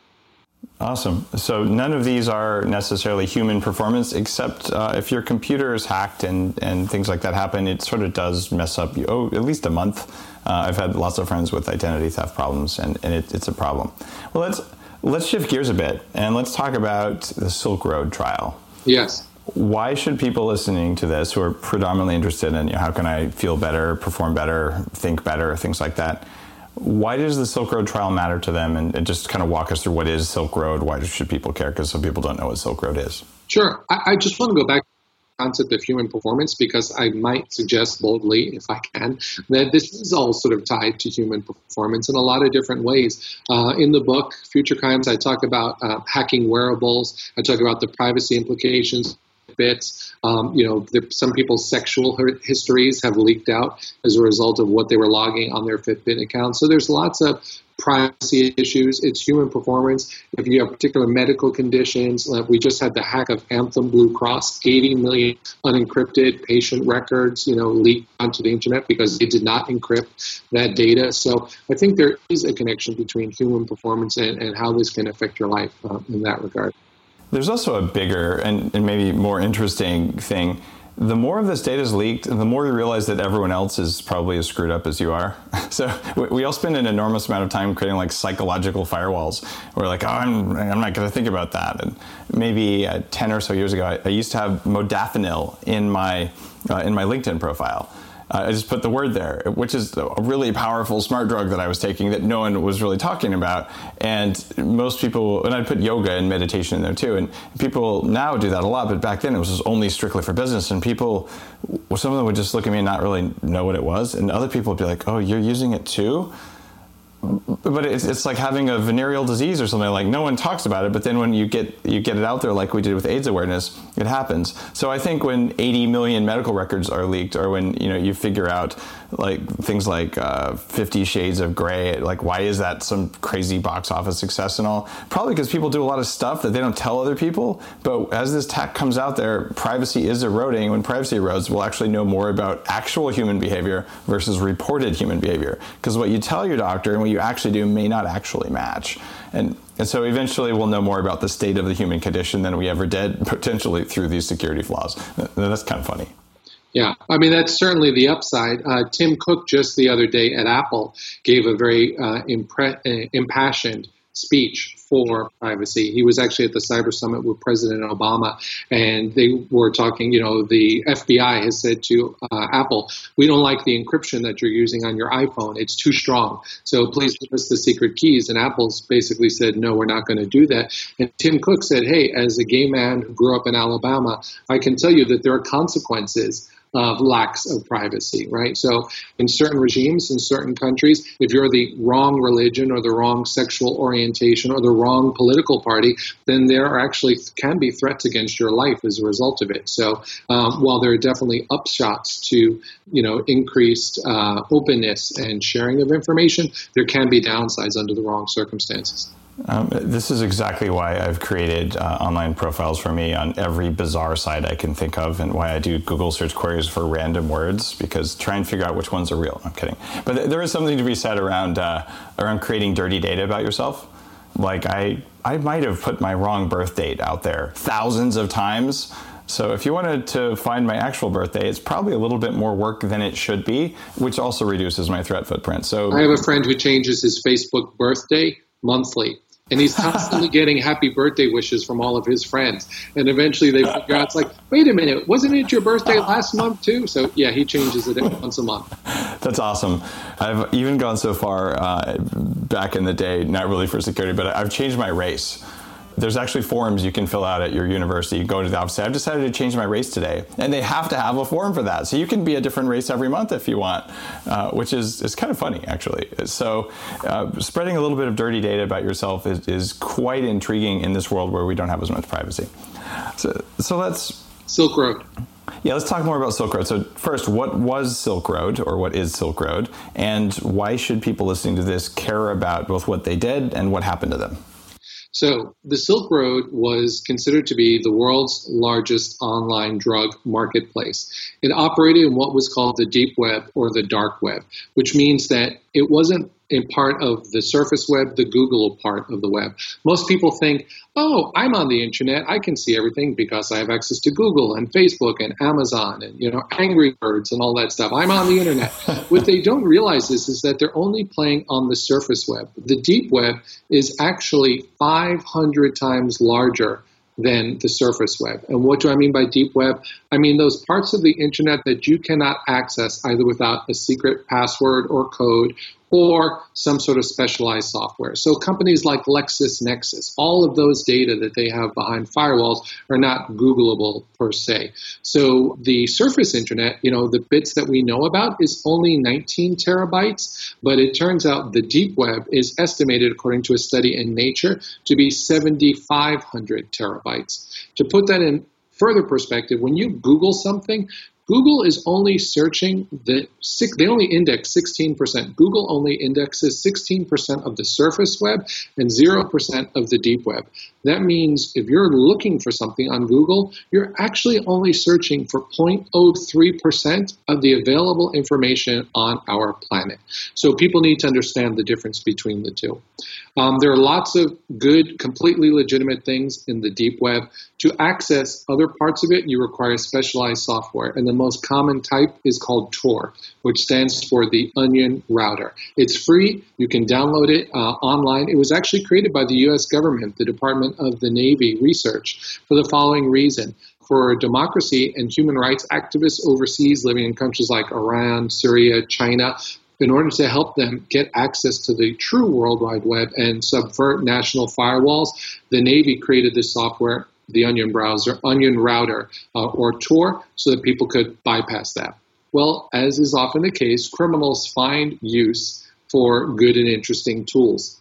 Awesome. So none of these are necessarily human performance, except uh, if your computer is hacked and, and things like that happen, it sort of does mess up you. Oh, at least a month. Uh, I've had lots of friends with identity theft problems, and, and it, it's a problem. Well, let's let's shift gears a bit, and let's talk about the Silk Road trial.
Yes.
Why should people listening to this, who are predominantly interested in, you know, how can I feel better, perform better, think better, things like that, why does the Silk Road trial matter to them? And, and just kind of walk us through what is Silk Road. Why should people care? Because some people don't know what Silk Road is.
Sure. I, I just want to go back to the concept of human performance, because I might suggest boldly, if I can, that this is all sort of tied to human performance in a lot of different ways. Uh, in the book, Future Crimes, I talk about uh, hacking wearables. I talk about the privacy implications. Bits. Um, you know, the, some people's sexual histories have leaked out as a result of what they were logging on their Fitbit account. So there's lots of privacy issues. It's human performance. If you have particular medical conditions, uh, we just had the hack of Anthem Blue Cross, eighty million unencrypted patient records, you know, leaked onto the internet because they did not encrypt that data. So I think there is a connection between human performance and, and how this can affect your life uh, in that regard.
There's also a bigger and, and maybe more interesting thing. The more of this data is leaked, the more you realize that everyone else is probably as screwed up as you are. So we, we all spend an enormous amount of time creating like psychological firewalls. We're like, oh, I'm, I'm not going to think about that. And maybe uh, ten or so years ago, I, I used to have modafinil in my uh, in my LinkedIn profile. Uh, I just put the word there, which is a really powerful smart drug that I was taking that no one was really talking about. And most people, and I put yoga and meditation in there too. And people now do that a lot, but back then it was just only strictly for business. And people, some of them would just look at me and not really know what it was. And other people would be like, oh, you're using it too? But it's it's like having a venereal disease or something. Like, no one talks about it, but then when you get you get it out there, like we did with AIDS awareness, it happens. So I think when eighty million medical records are leaked, or when you know you figure out like things like uh, Fifty Shades of Grey, like why is that some crazy box office success and all? Probably because people do a lot of stuff that they don't tell other people. But as this tech comes out there, privacy is eroding. When privacy erodes, we'll actually know more about actual human behavior versus reported human behavior. Because what you tell your doctor and what you actually do may not actually match. And and so eventually we'll know more about the state of the human condition than we ever did, potentially through these security flaws. That's kind of funny.
Yeah, I mean, that's certainly the upside. Uh, Tim Cook just the other day at Apple gave a very uh, impre- uh, impassioned speech for privacy. He was actually at the Cyber Summit with President Obama, and they were talking, you know, the F B I has said to uh, Apple, we don't like the encryption that you're using on your iPhone. It's too strong. So please give us the secret keys. And Apple's basically said, no, we're not going to do that. And Tim Cook said, hey, as a gay man who grew up in Alabama, I can tell you that there are consequences of lacks of privacy, right? So in certain regimes, in certain countries, if you're the wrong religion or the wrong sexual orientation or the wrong political party, then there are actually can be threats against your life as a result of it. So um, while there are definitely upshots to, you know, increased uh, openness and sharing of information, there can be downsides under the wrong circumstances.
Um, this is exactly why I've created uh, online profiles for me on every bizarre site I can think of, and why I do Google search queries for random words, because try and figure out which ones are real. I'm kidding. But th- there is something to be said around uh, around creating dirty data about yourself. Like I, I might have put my wrong birth date out there thousands of times. So if you wanted to find my actual birthday, it's probably a little bit more work than it should be, which also reduces my threat footprint. So
I have a friend who changes his Facebook birthday monthly. And he's constantly getting happy birthday wishes from all of his friends. And eventually they figure out, it's like, wait a minute, wasn't it your birthday last month too? So yeah, he changes it once a month.
That's awesome. I've even gone so far uh, back in the day, not really for security, but I've changed my race. There's actually forms you can fill out at your university. You go to the office, say, I've decided to change my race today. And they have to have a form for that. So you can be a different race every month if you want, uh, which is, is kind of funny, actually. So uh, spreading a little bit of dirty data about yourself is, is quite intriguing in this world where we don't have as much privacy. So, so let's...
Silk Road.
Yeah, let's talk more about Silk Road. So first, what was Silk Road, or what is Silk Road? And why should people listening to this care about both what they did and what happened to them?
So the Silk Road was considered to be the world's largest online drug marketplace. It operated in what was called the deep web or the dark web, which means that it wasn't in part of the surface web, the Google part of the web. Most people think, oh, I'm on the internet. I can see everything because I have access to Google and Facebook and Amazon and, you know, Angry Birds and all that stuff. I'm on the internet. What they don't realize is, is that they're only playing on the surface web. The deep web is actually five hundred times larger than the surface web. And what do I mean by deep web? I mean those parts of the internet that you cannot access either without a secret password or code or some sort of specialized software. So companies like LexisNexis, all of those data that they have behind firewalls are not Googleable per se. So the surface internet, you know, the bits that we know about is only nineteen terabytes, but it turns out the deep web is estimated, according to a study in Nature, to be seven thousand five hundred terabytes. To put that in further perspective, when you Google something, Google is only searching the, they only index sixteen percent. Google only indexes sixteen percent of the surface web and zero percent of the deep web. That means if you're looking for something on Google, you're actually only searching for zero point zero three percent of the available information on our planet. So people need to understand the difference between the two. Um, there are lots of good, completely legitimate things in the deep web. To access other parts of it, you require specialized software. And the most common type is called Tor, which stands for the Onion Router. It's free. You can download it uh, online. It was actually created by the U S government, the Department of the Navy Research, for the following reason. for democracy and human rights activists overseas living in countries like Iran, Syria, China, in order to help them get access to the true World Wide Web and subvert national firewalls, the Navy created this software, the Onion browser, Onion router, uh, or Tor, so that people could bypass that. Well, as is often the case, criminals find use for good and interesting tools.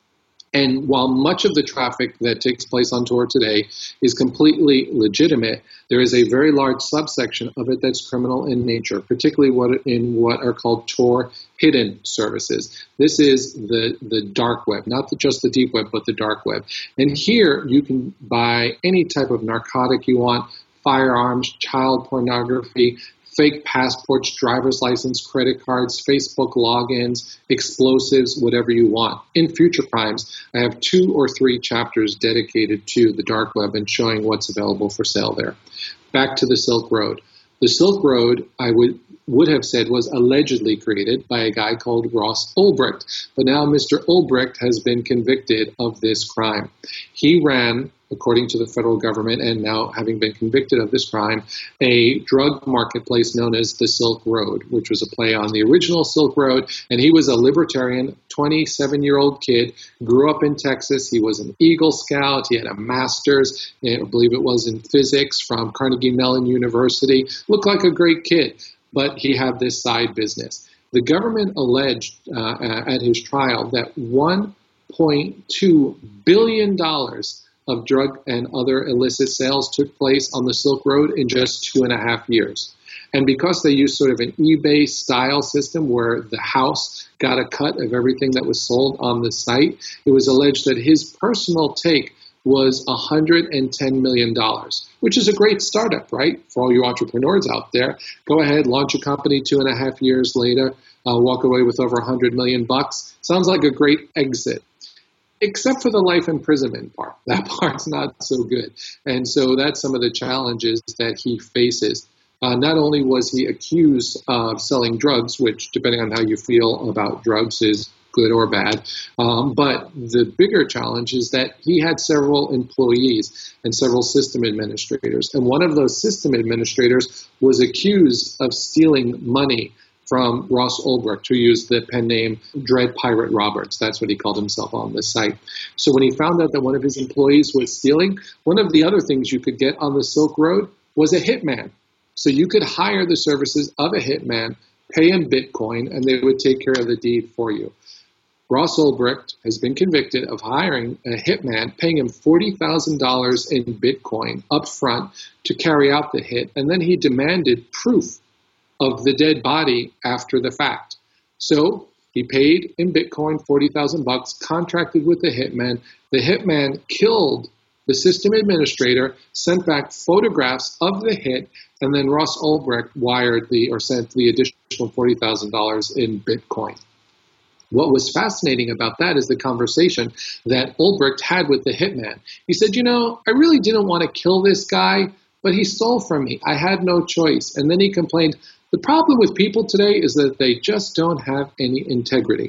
And while much of the traffic that takes place on Tor today is completely legitimate, there is a very large subsection of it that's criminal in nature, particularly what in what are called Tor hidden services. This is the, the dark web, not the, just the deep web, but the dark web. And here you can buy any type of narcotic you want, firearms, child pornography, fake passports, driver's license, credit cards, Facebook logins, explosives, whatever you want. In Future Crimes, I have two or three chapters dedicated to the dark web and showing what's available for sale there. Back to the Silk Road. The Silk Road, I would would have said, was allegedly created by a guy called Ross Ulbricht. But now Mister Ulbricht has been convicted of this crime. He ran, according to the federal government, and now having been convicted of this crime, a drug marketplace known as the Silk Road, which was a play on the original Silk Road. And he was a libertarian, twenty-seven-year-old kid, grew up in Texas. He was an Eagle Scout. He had a master's, I believe it was in physics, from Carnegie Mellon University. Looked like a great kid, but he had this side business. The government alleged uh, at his trial that one point two billion dollars of drug and other illicit sales took place on the Silk Road in just two and a half years. And because they used sort of an eBay style system where the house got a cut of everything that was sold on the site, it was alleged that his personal take was one hundred ten million dollars, which is a great startup, right? For all you entrepreneurs out there, go ahead, launch a company two and a half years later, uh, walk away with over one hundred million bucks. Sounds like a great exit. Except for the life imprisonment part. That part's not so good. And so that's some of the challenges that he faces. Uh, not only was he accused of selling drugs, which, depending on how you feel about drugs, is good or bad, um, but the bigger challenge is that he had several employees and several system administrators. And one of those system administrators was accused of stealing money from Ross Ulbricht, who used the pen name Dread Pirate Roberts. That's what he called himself on the site. So when he found out that one of his employees was stealing, one of the other things you could get on the Silk Road was a hitman. So you could hire the services of a hitman, pay him Bitcoin, and they would take care of the deed for you. Ross Ulbricht has been convicted of hiring a hitman, paying him forty thousand dollars in Bitcoin up front to carry out the hit, and then he demanded proof of the dead body after the fact. So he paid in Bitcoin forty thousand bucks, contracted with the hitman. The hitman killed the system administrator, sent back photographs of the hit, and then Ross Ulbricht wired the or sent the additional forty thousand dollars in Bitcoin. What was fascinating about that is the conversation that Ulbricht had with the hitman. He said, you know, I really didn't want to kill this guy, but he stole from me. I had no choice. And then he complained, the problem with people today is that they just don't have any integrity.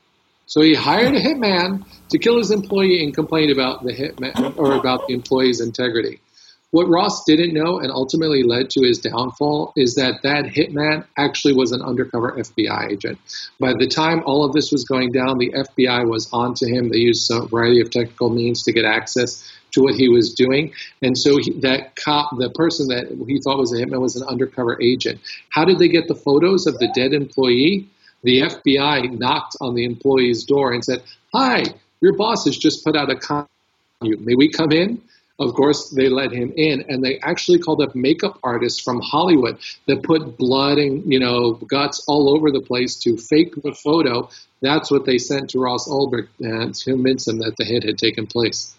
So he hired a hitman to kill his employee and complained about the hitman or about the employee's integrity. What Ross didn't know and ultimately led to his downfall is that that hitman actually was an undercover F B I agent. By the time all of this was going down, the F B I was onto him. They used a variety of technical means to get access to what he was doing. And so he, that cop, the person that he thought was a hitman, was an undercover agent. How did they get the photos of the dead employee? The F B I knocked on the employee's door and said, hi, your boss has just put out a comment on you. May we come in? Of course, they let him in, and they actually called up makeup artists from Hollywood that put blood and, you know, guts all over the place to fake the photo. That's what they sent to Ross Ulbricht uh, to convince him that the hit had taken place.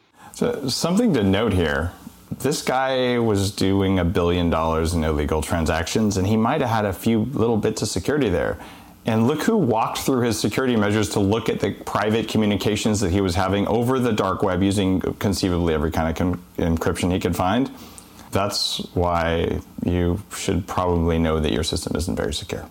So something to note here, this guy was doing a billion dollars in illegal transactions, and he might have had a few little bits of security there. And look who walked through his security measures to look at the private communications that he was having over the dark web using conceivably every kind of con- encryption he could find. That's why you should probably know that your system isn't very secure.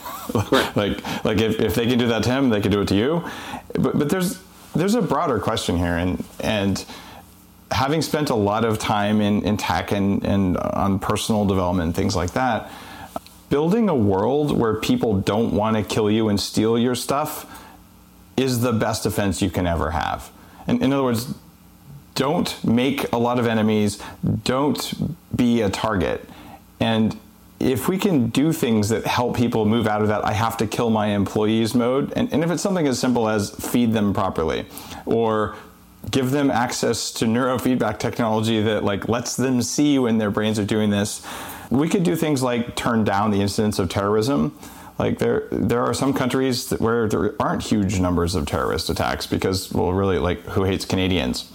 like like if, if they can do that to him, they can do it to you. But but there's there's a broader question here, and and having spent a lot of time in, in tech and, and on personal development, things like that, building a world where people don't want to kill you and steal your stuff is the best defense you can ever have. And in other words, don't make a lot of enemies, don't be a target. And if we can do things that help people move out of that I have to kill my employees mode, and, and if it's something as simple as feed them properly, or give them access to neurofeedback technology that like lets them see when their brains are doing this, we could do things like turn down the incidence of terrorism. Like there, there are some countries that where there aren't huge numbers of terrorist attacks because, well, really, like who hates Canadians,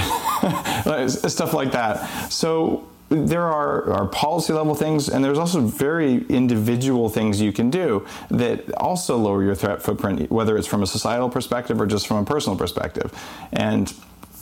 right? Stuff like that. So there are, are policy level things, and there's also very individual things you can do that also lower your threat footprint, whether it's from a societal perspective or just from a personal perspective. And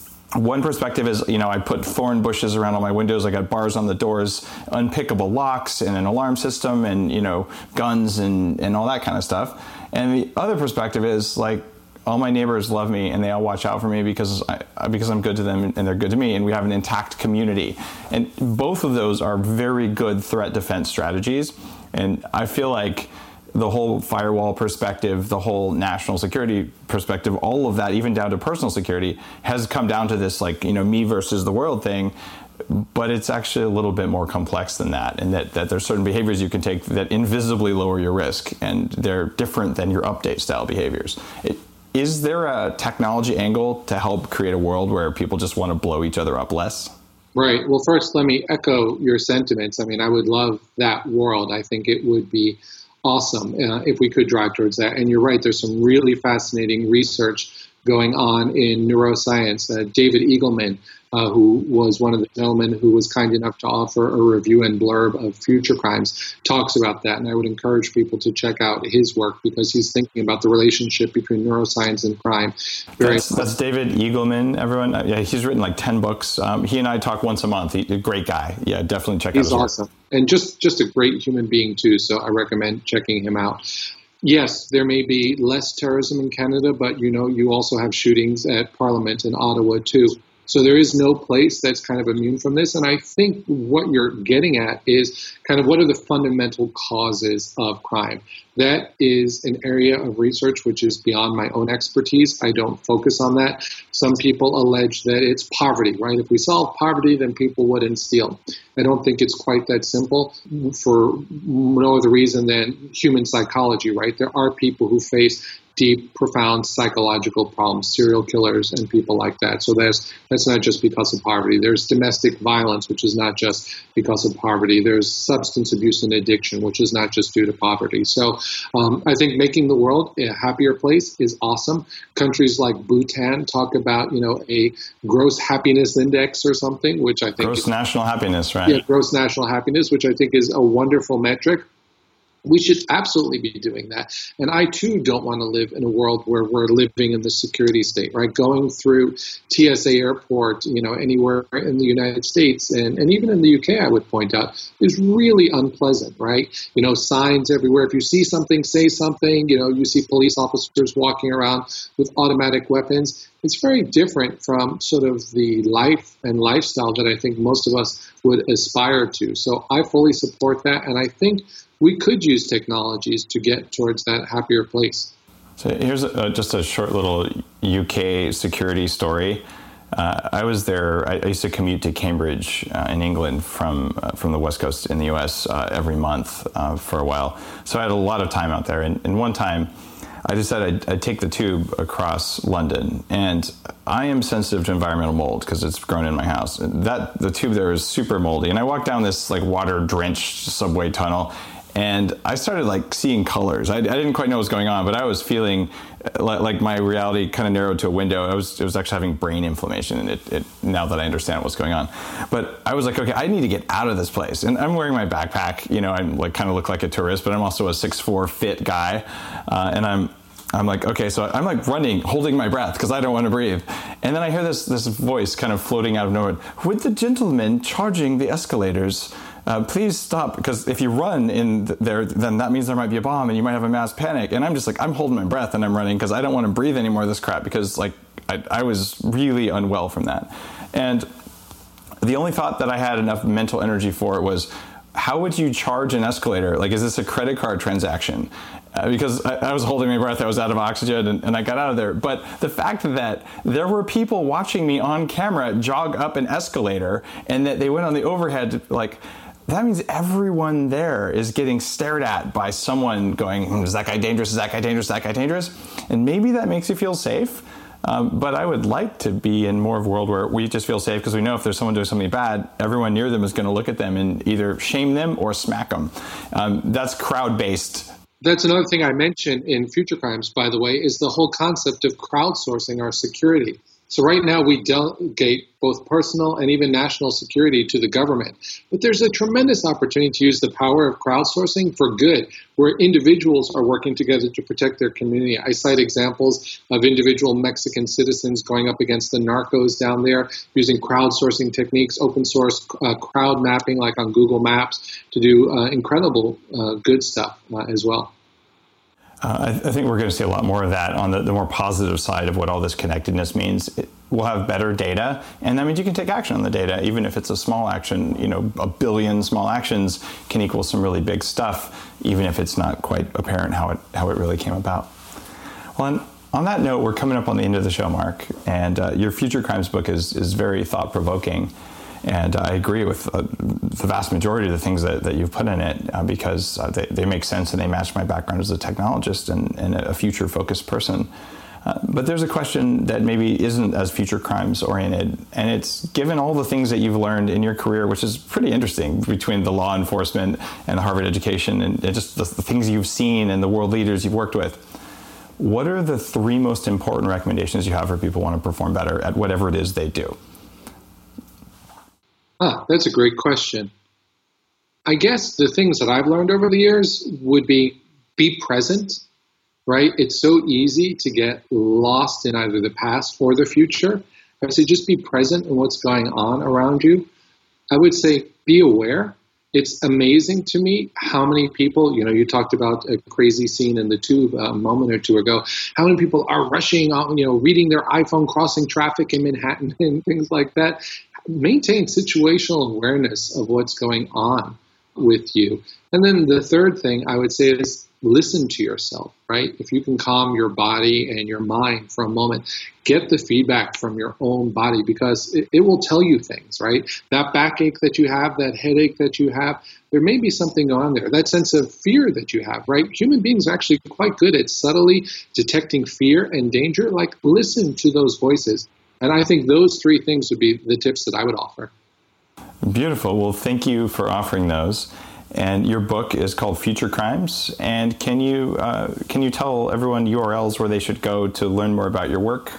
one perspective is, you know, I put thorn bushes around all my windows. I got bars on the doors, unpickable locks, and an alarm system, and, you know, guns and, and all that kind of stuff. And the other perspective is, like, all my neighbors love me and they all watch out for me because I, because I'm good to them and they're good to me, and we have an intact community. And both of those are very good threat defense strategies. And I feel like the whole firewall perspective, the whole national security perspective, all of that, even down to personal security, has come down to this, like, you know, me versus the world thing. But it's actually a little bit more complex than that, and that, that there's certain behaviors you can take that invisibly lower your risk, and they're different than your update style behaviors. It, is there a technology angle to help create a world where people just want to blow each other up less?
Right. Well, first, let me echo your sentiments. I mean, I would love that world. I think it would be awesome uh, if we could drive towards that. And you're right, there's some really fascinating research going on in neuroscience. Uh, David Eagleman, uh, who was one of the gentlemen who was kind enough to offer a review and blurb of Future Crimes, talks about that. And I would encourage people to check out his work because he's thinking about the relationship between neuroscience and crime. Very
that's, that's David Eagleman, everyone. Uh, yeah, he's written like ten books. Um, he and I talk once a month. He's a great guy. Yeah, definitely check out his
He's awesome.
work.
And just, just a great human being, too. So I recommend checking him out. Yes, there may be less terrorism in Canada, but, you know, you also have shootings at Parliament in Ottawa, too. So there is no place that's kind of immune from this. And I think what you're getting at is kind of what are the fundamental causes of crime. That is an area of research which is beyond my own expertise. I don't focus on that. Some people allege that it's poverty, right? If we solve poverty, then people wouldn't steal. I don't think it's quite that simple for no other reason than human psychology, right? There are people who face deep, profound psychological problems, serial killers and people like that. So that's that's not just because of poverty. There's domestic violence, which is not just because of poverty. There's substance abuse and addiction, which is not just due to poverty. So um, I think making the world a happier place is awesome. Countries like Bhutan talk about, you know, a gross happiness index or something, which I think
gross
is,
national happiness, right?
Yeah, gross national happiness, which I think is a wonderful metric. We should absolutely be doing that. And I, too, don't want to live in a world where we're living in the security state, right? Going through T S A airport, you know, anywhere in the United States and, and even in the U K, I would point out, is really unpleasant, right? You know, signs everywhere. If you see something, say something. You know, you see police officers walking around with automatic weapons. It's very different from sort of the life and lifestyle that I think most of us would aspire to. So I fully support that. And I think we could use technologies to get towards that happier place.
So here's a, just a short little U K security story. Uh, I was there. I, I used to commute to Cambridge uh, in England from uh, from the West Coast in the U S uh, every month uh, for a while. So I had a lot of time out there. And, and one time, I decided I'd, I'd take the tube across London, and I am sensitive to environmental mold because it's grown in my house. That the tube there is super moldy, and I walked down this like water-drenched subway tunnel. And I started like seeing colors. I, I didn't quite know what was going on, but I was feeling like, like my reality kind of narrowed to a window. I was, it was actually having brain inflammation, and it, it now that I understand what's going on. But I was like, okay, I need to get out of this place. And I'm wearing my backpack. You know, I'm like kind of look like a tourist, but I'm also a six foot four fit guy, uh, and I'm. I'm like, okay, so I'm like running, holding my breath because I don't want to breathe. And then I hear this this voice kind of floating out of nowhere. With the gentleman charging the escalators, uh, please stop. Because if you run in there, then that means there might be a bomb and you might have a mass panic. And I'm just like, I'm holding my breath and I'm running because I don't want to breathe any more of this crap because like I, I was really unwell from that. And The only thought that I had enough mental energy for was, how would you charge an escalator? Like, is this a credit card transaction? Uh, because I, I was holding my breath, I was out of oxygen, and, and I got out of there. But the fact that there were people watching me on camera jog up an escalator, and that they went on the overhead, like, that means everyone there is getting stared at by someone going, is that guy dangerous? Is that guy dangerous? Is that guy dangerous? And maybe that makes you feel safe. Um, but I would like to be in more of a world where we just feel safe because we know if there's someone doing something bad, everyone near them is going to look at them and either shame them or smack them. Um, that's crowd-based.
That's another thing I mentioned in Future Crimes, by the way, is the whole concept of crowdsourcing our security. So right now we delegate both personal and even national security to the government. But there's a tremendous opportunity to use the power of crowdsourcing for good, where individuals are working together to protect their community. I cite examples of individual Mexican citizens going up against the narcos down there, using crowdsourcing techniques, open source uh, crowd mapping like on Google Maps to do uh, incredible uh, good stuff uh, as well.
Uh, I, I think we're going to see a lot more of that on the, the more positive side of what all this connectedness means. It, we'll have better data, and that means you can take action on the data, even if it's a small action. You know, a billion small actions can equal some really big stuff, even if it's not quite apparent how it how it really came about. Well, and on that note, we're coming up on the end of the show, Mark, and uh, your Future Crimes book is is very thought-provoking. And I agree with uh, the vast majority of the things that, that you've put in it uh, because uh, they, they make sense and they match my background as a technologist and, and a future-focused person. Uh, but there's a question that maybe isn't as future crimes oriented, and it's given all the things that you've learned in your career, which is pretty interesting between the law enforcement and the Harvard education and, and just the, the things you've seen and the world leaders you've worked with. What are the three most important recommendations you have for people who want to perform better at whatever it is they do?
Ah, that's a great question. I guess the things that I've learned over the years would be be present, right? It's so easy to get lost in either the past or the future. I would say just be present in what's going on around you. I would say be aware. It's amazing to me how many people, you know, you talked about a crazy scene in the tube a moment or two ago, how many people are rushing on, you know, reading their iPhone, crossing traffic in Manhattan and things like that. Maintain situational awareness of what's going on with you. And then the third thing I would say is listen to yourself, right? If you can calm your body and your mind for a moment, get the feedback from your own body because it, it will tell you things, right? That backache that you have, that headache that you have, there may be something on there. That sense of fear that you have, right? Human beings are actually quite good at subtly detecting fear and danger. Like, listen to those voices. And I think those three things would be the tips that I would offer.
Beautiful. Well, thank you for offering those. And your book is called Future Crimes. And can you uh, can you tell everyone U R Ls where they should go to learn more about your work?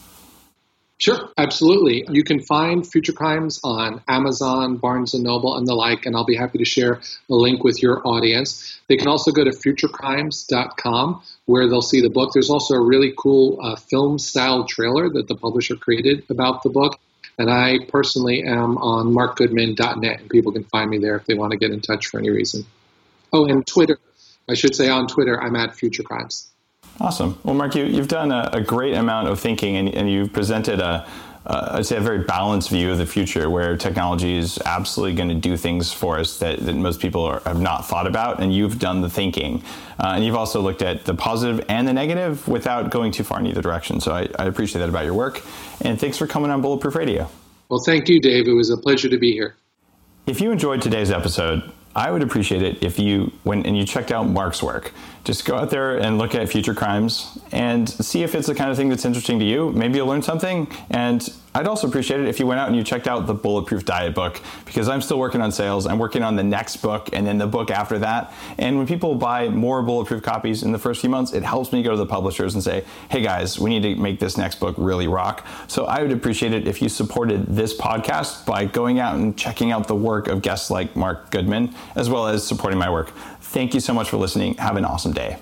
Sure, absolutely. You can find Future Crimes on Amazon, Barnes and Noble, and the like, and I'll be happy to share a link with your audience. They can also go to future crimes dot com where they'll see the book. There's also a really cool uh, film-style trailer that the publisher created about the book. And I personally am on mark goodman dot net, and people can find me there if they want to get in touch for any reason. Oh, and Twitter. I should say on Twitter, I'm at Future Crimes.
Awesome. Well, Mark, you, you've done a, a great amount of thinking, and, and you've presented a, uh, I'd say, a very balanced view of the future, where technology is absolutely going to do things for us that, that most people are, have not thought about, and you've done the thinking. Uh, and you've also looked at the positive and the negative without going too far in either direction. So I, I appreciate that about your work. And thanks for coming on Bulletproof Radio.
Well, thank you, Dave. It was a pleasure to be here.
If you enjoyed today's episode, I would appreciate it if you went and you checked out Mark's work. Just go out there and look at Future Crimes and see if it's the kind of thing that's interesting to you. Maybe you'll learn something. And I'd also appreciate it if you went out and you checked out the Bulletproof Diet book, because I'm still working on sales. I'm working on the next book and then the book after that. And when people buy more Bulletproof copies in the first few months, it helps me go to the publishers and say, hey guys, we need to make this next book really rock. So I would appreciate it if you supported this podcast by going out and checking out the work of guests like Mark Goodman, as well as supporting my work. Thank you so much for listening. Have an awesome day.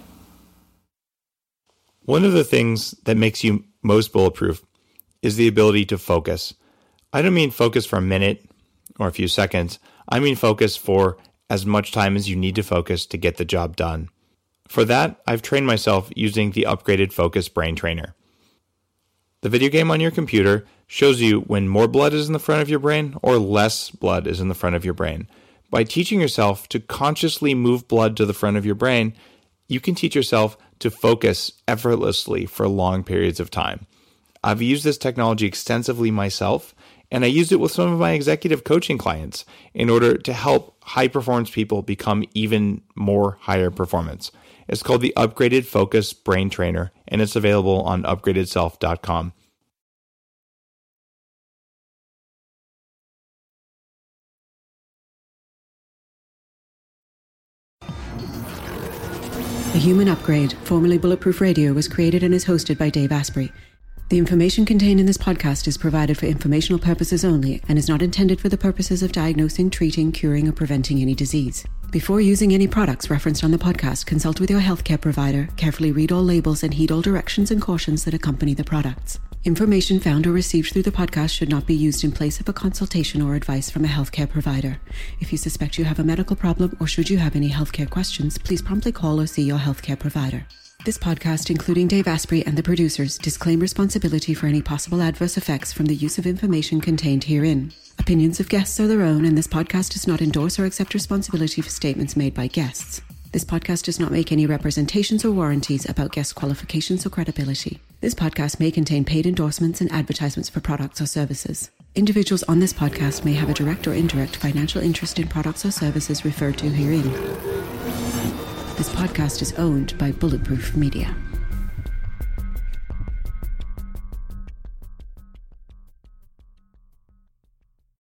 One of the things that makes you most bulletproof is the ability to focus. I don't mean focus for a minute or a few seconds. I mean focus for as much time as you need to focus to get the job done. For that, I've trained myself using the upgraded Focus Brain Trainer.
The video game on your computer shows you when more blood is in the front of your brain or less blood is in the front of your brain. By teaching yourself to consciously move blood to the front of your brain, you can teach yourself to focus effortlessly for long periods of time. I've used this technology extensively myself, and I used it with some of my executive coaching clients in order to help high-performance people become even more higher performance. It's called the Upgraded Focus Brain Trainer, and it's available on upgraded self dot com.
The Human Upgrade, formerly Bulletproof Radio, was created and is hosted by Dave Asprey. The information contained in this podcast is provided for informational purposes only and is not intended for the purposes of diagnosing, treating, curing, or preventing any disease. Before using any products referenced on the podcast, consult with your healthcare provider, carefully read all labels, and heed all directions and cautions that accompany the products. Information found or received through the podcast should not be used in place of a consultation or advice from a healthcare provider. If you suspect you have a medical problem or should you have any healthcare questions, please promptly call or see your healthcare provider. This podcast, including Dave Asprey and the producers, disclaim responsibility for any possible adverse effects from the use of information contained herein. Opinions of guests are their own, and this podcast does not endorse or accept responsibility for statements made by guests. This podcast does not make any representations or warranties about guest qualifications or credibility. This podcast may contain paid endorsements and advertisements for products or services. Individuals on this podcast may have a direct or indirect financial interest in products or services referred to herein. This podcast is owned by Bulletproof Media.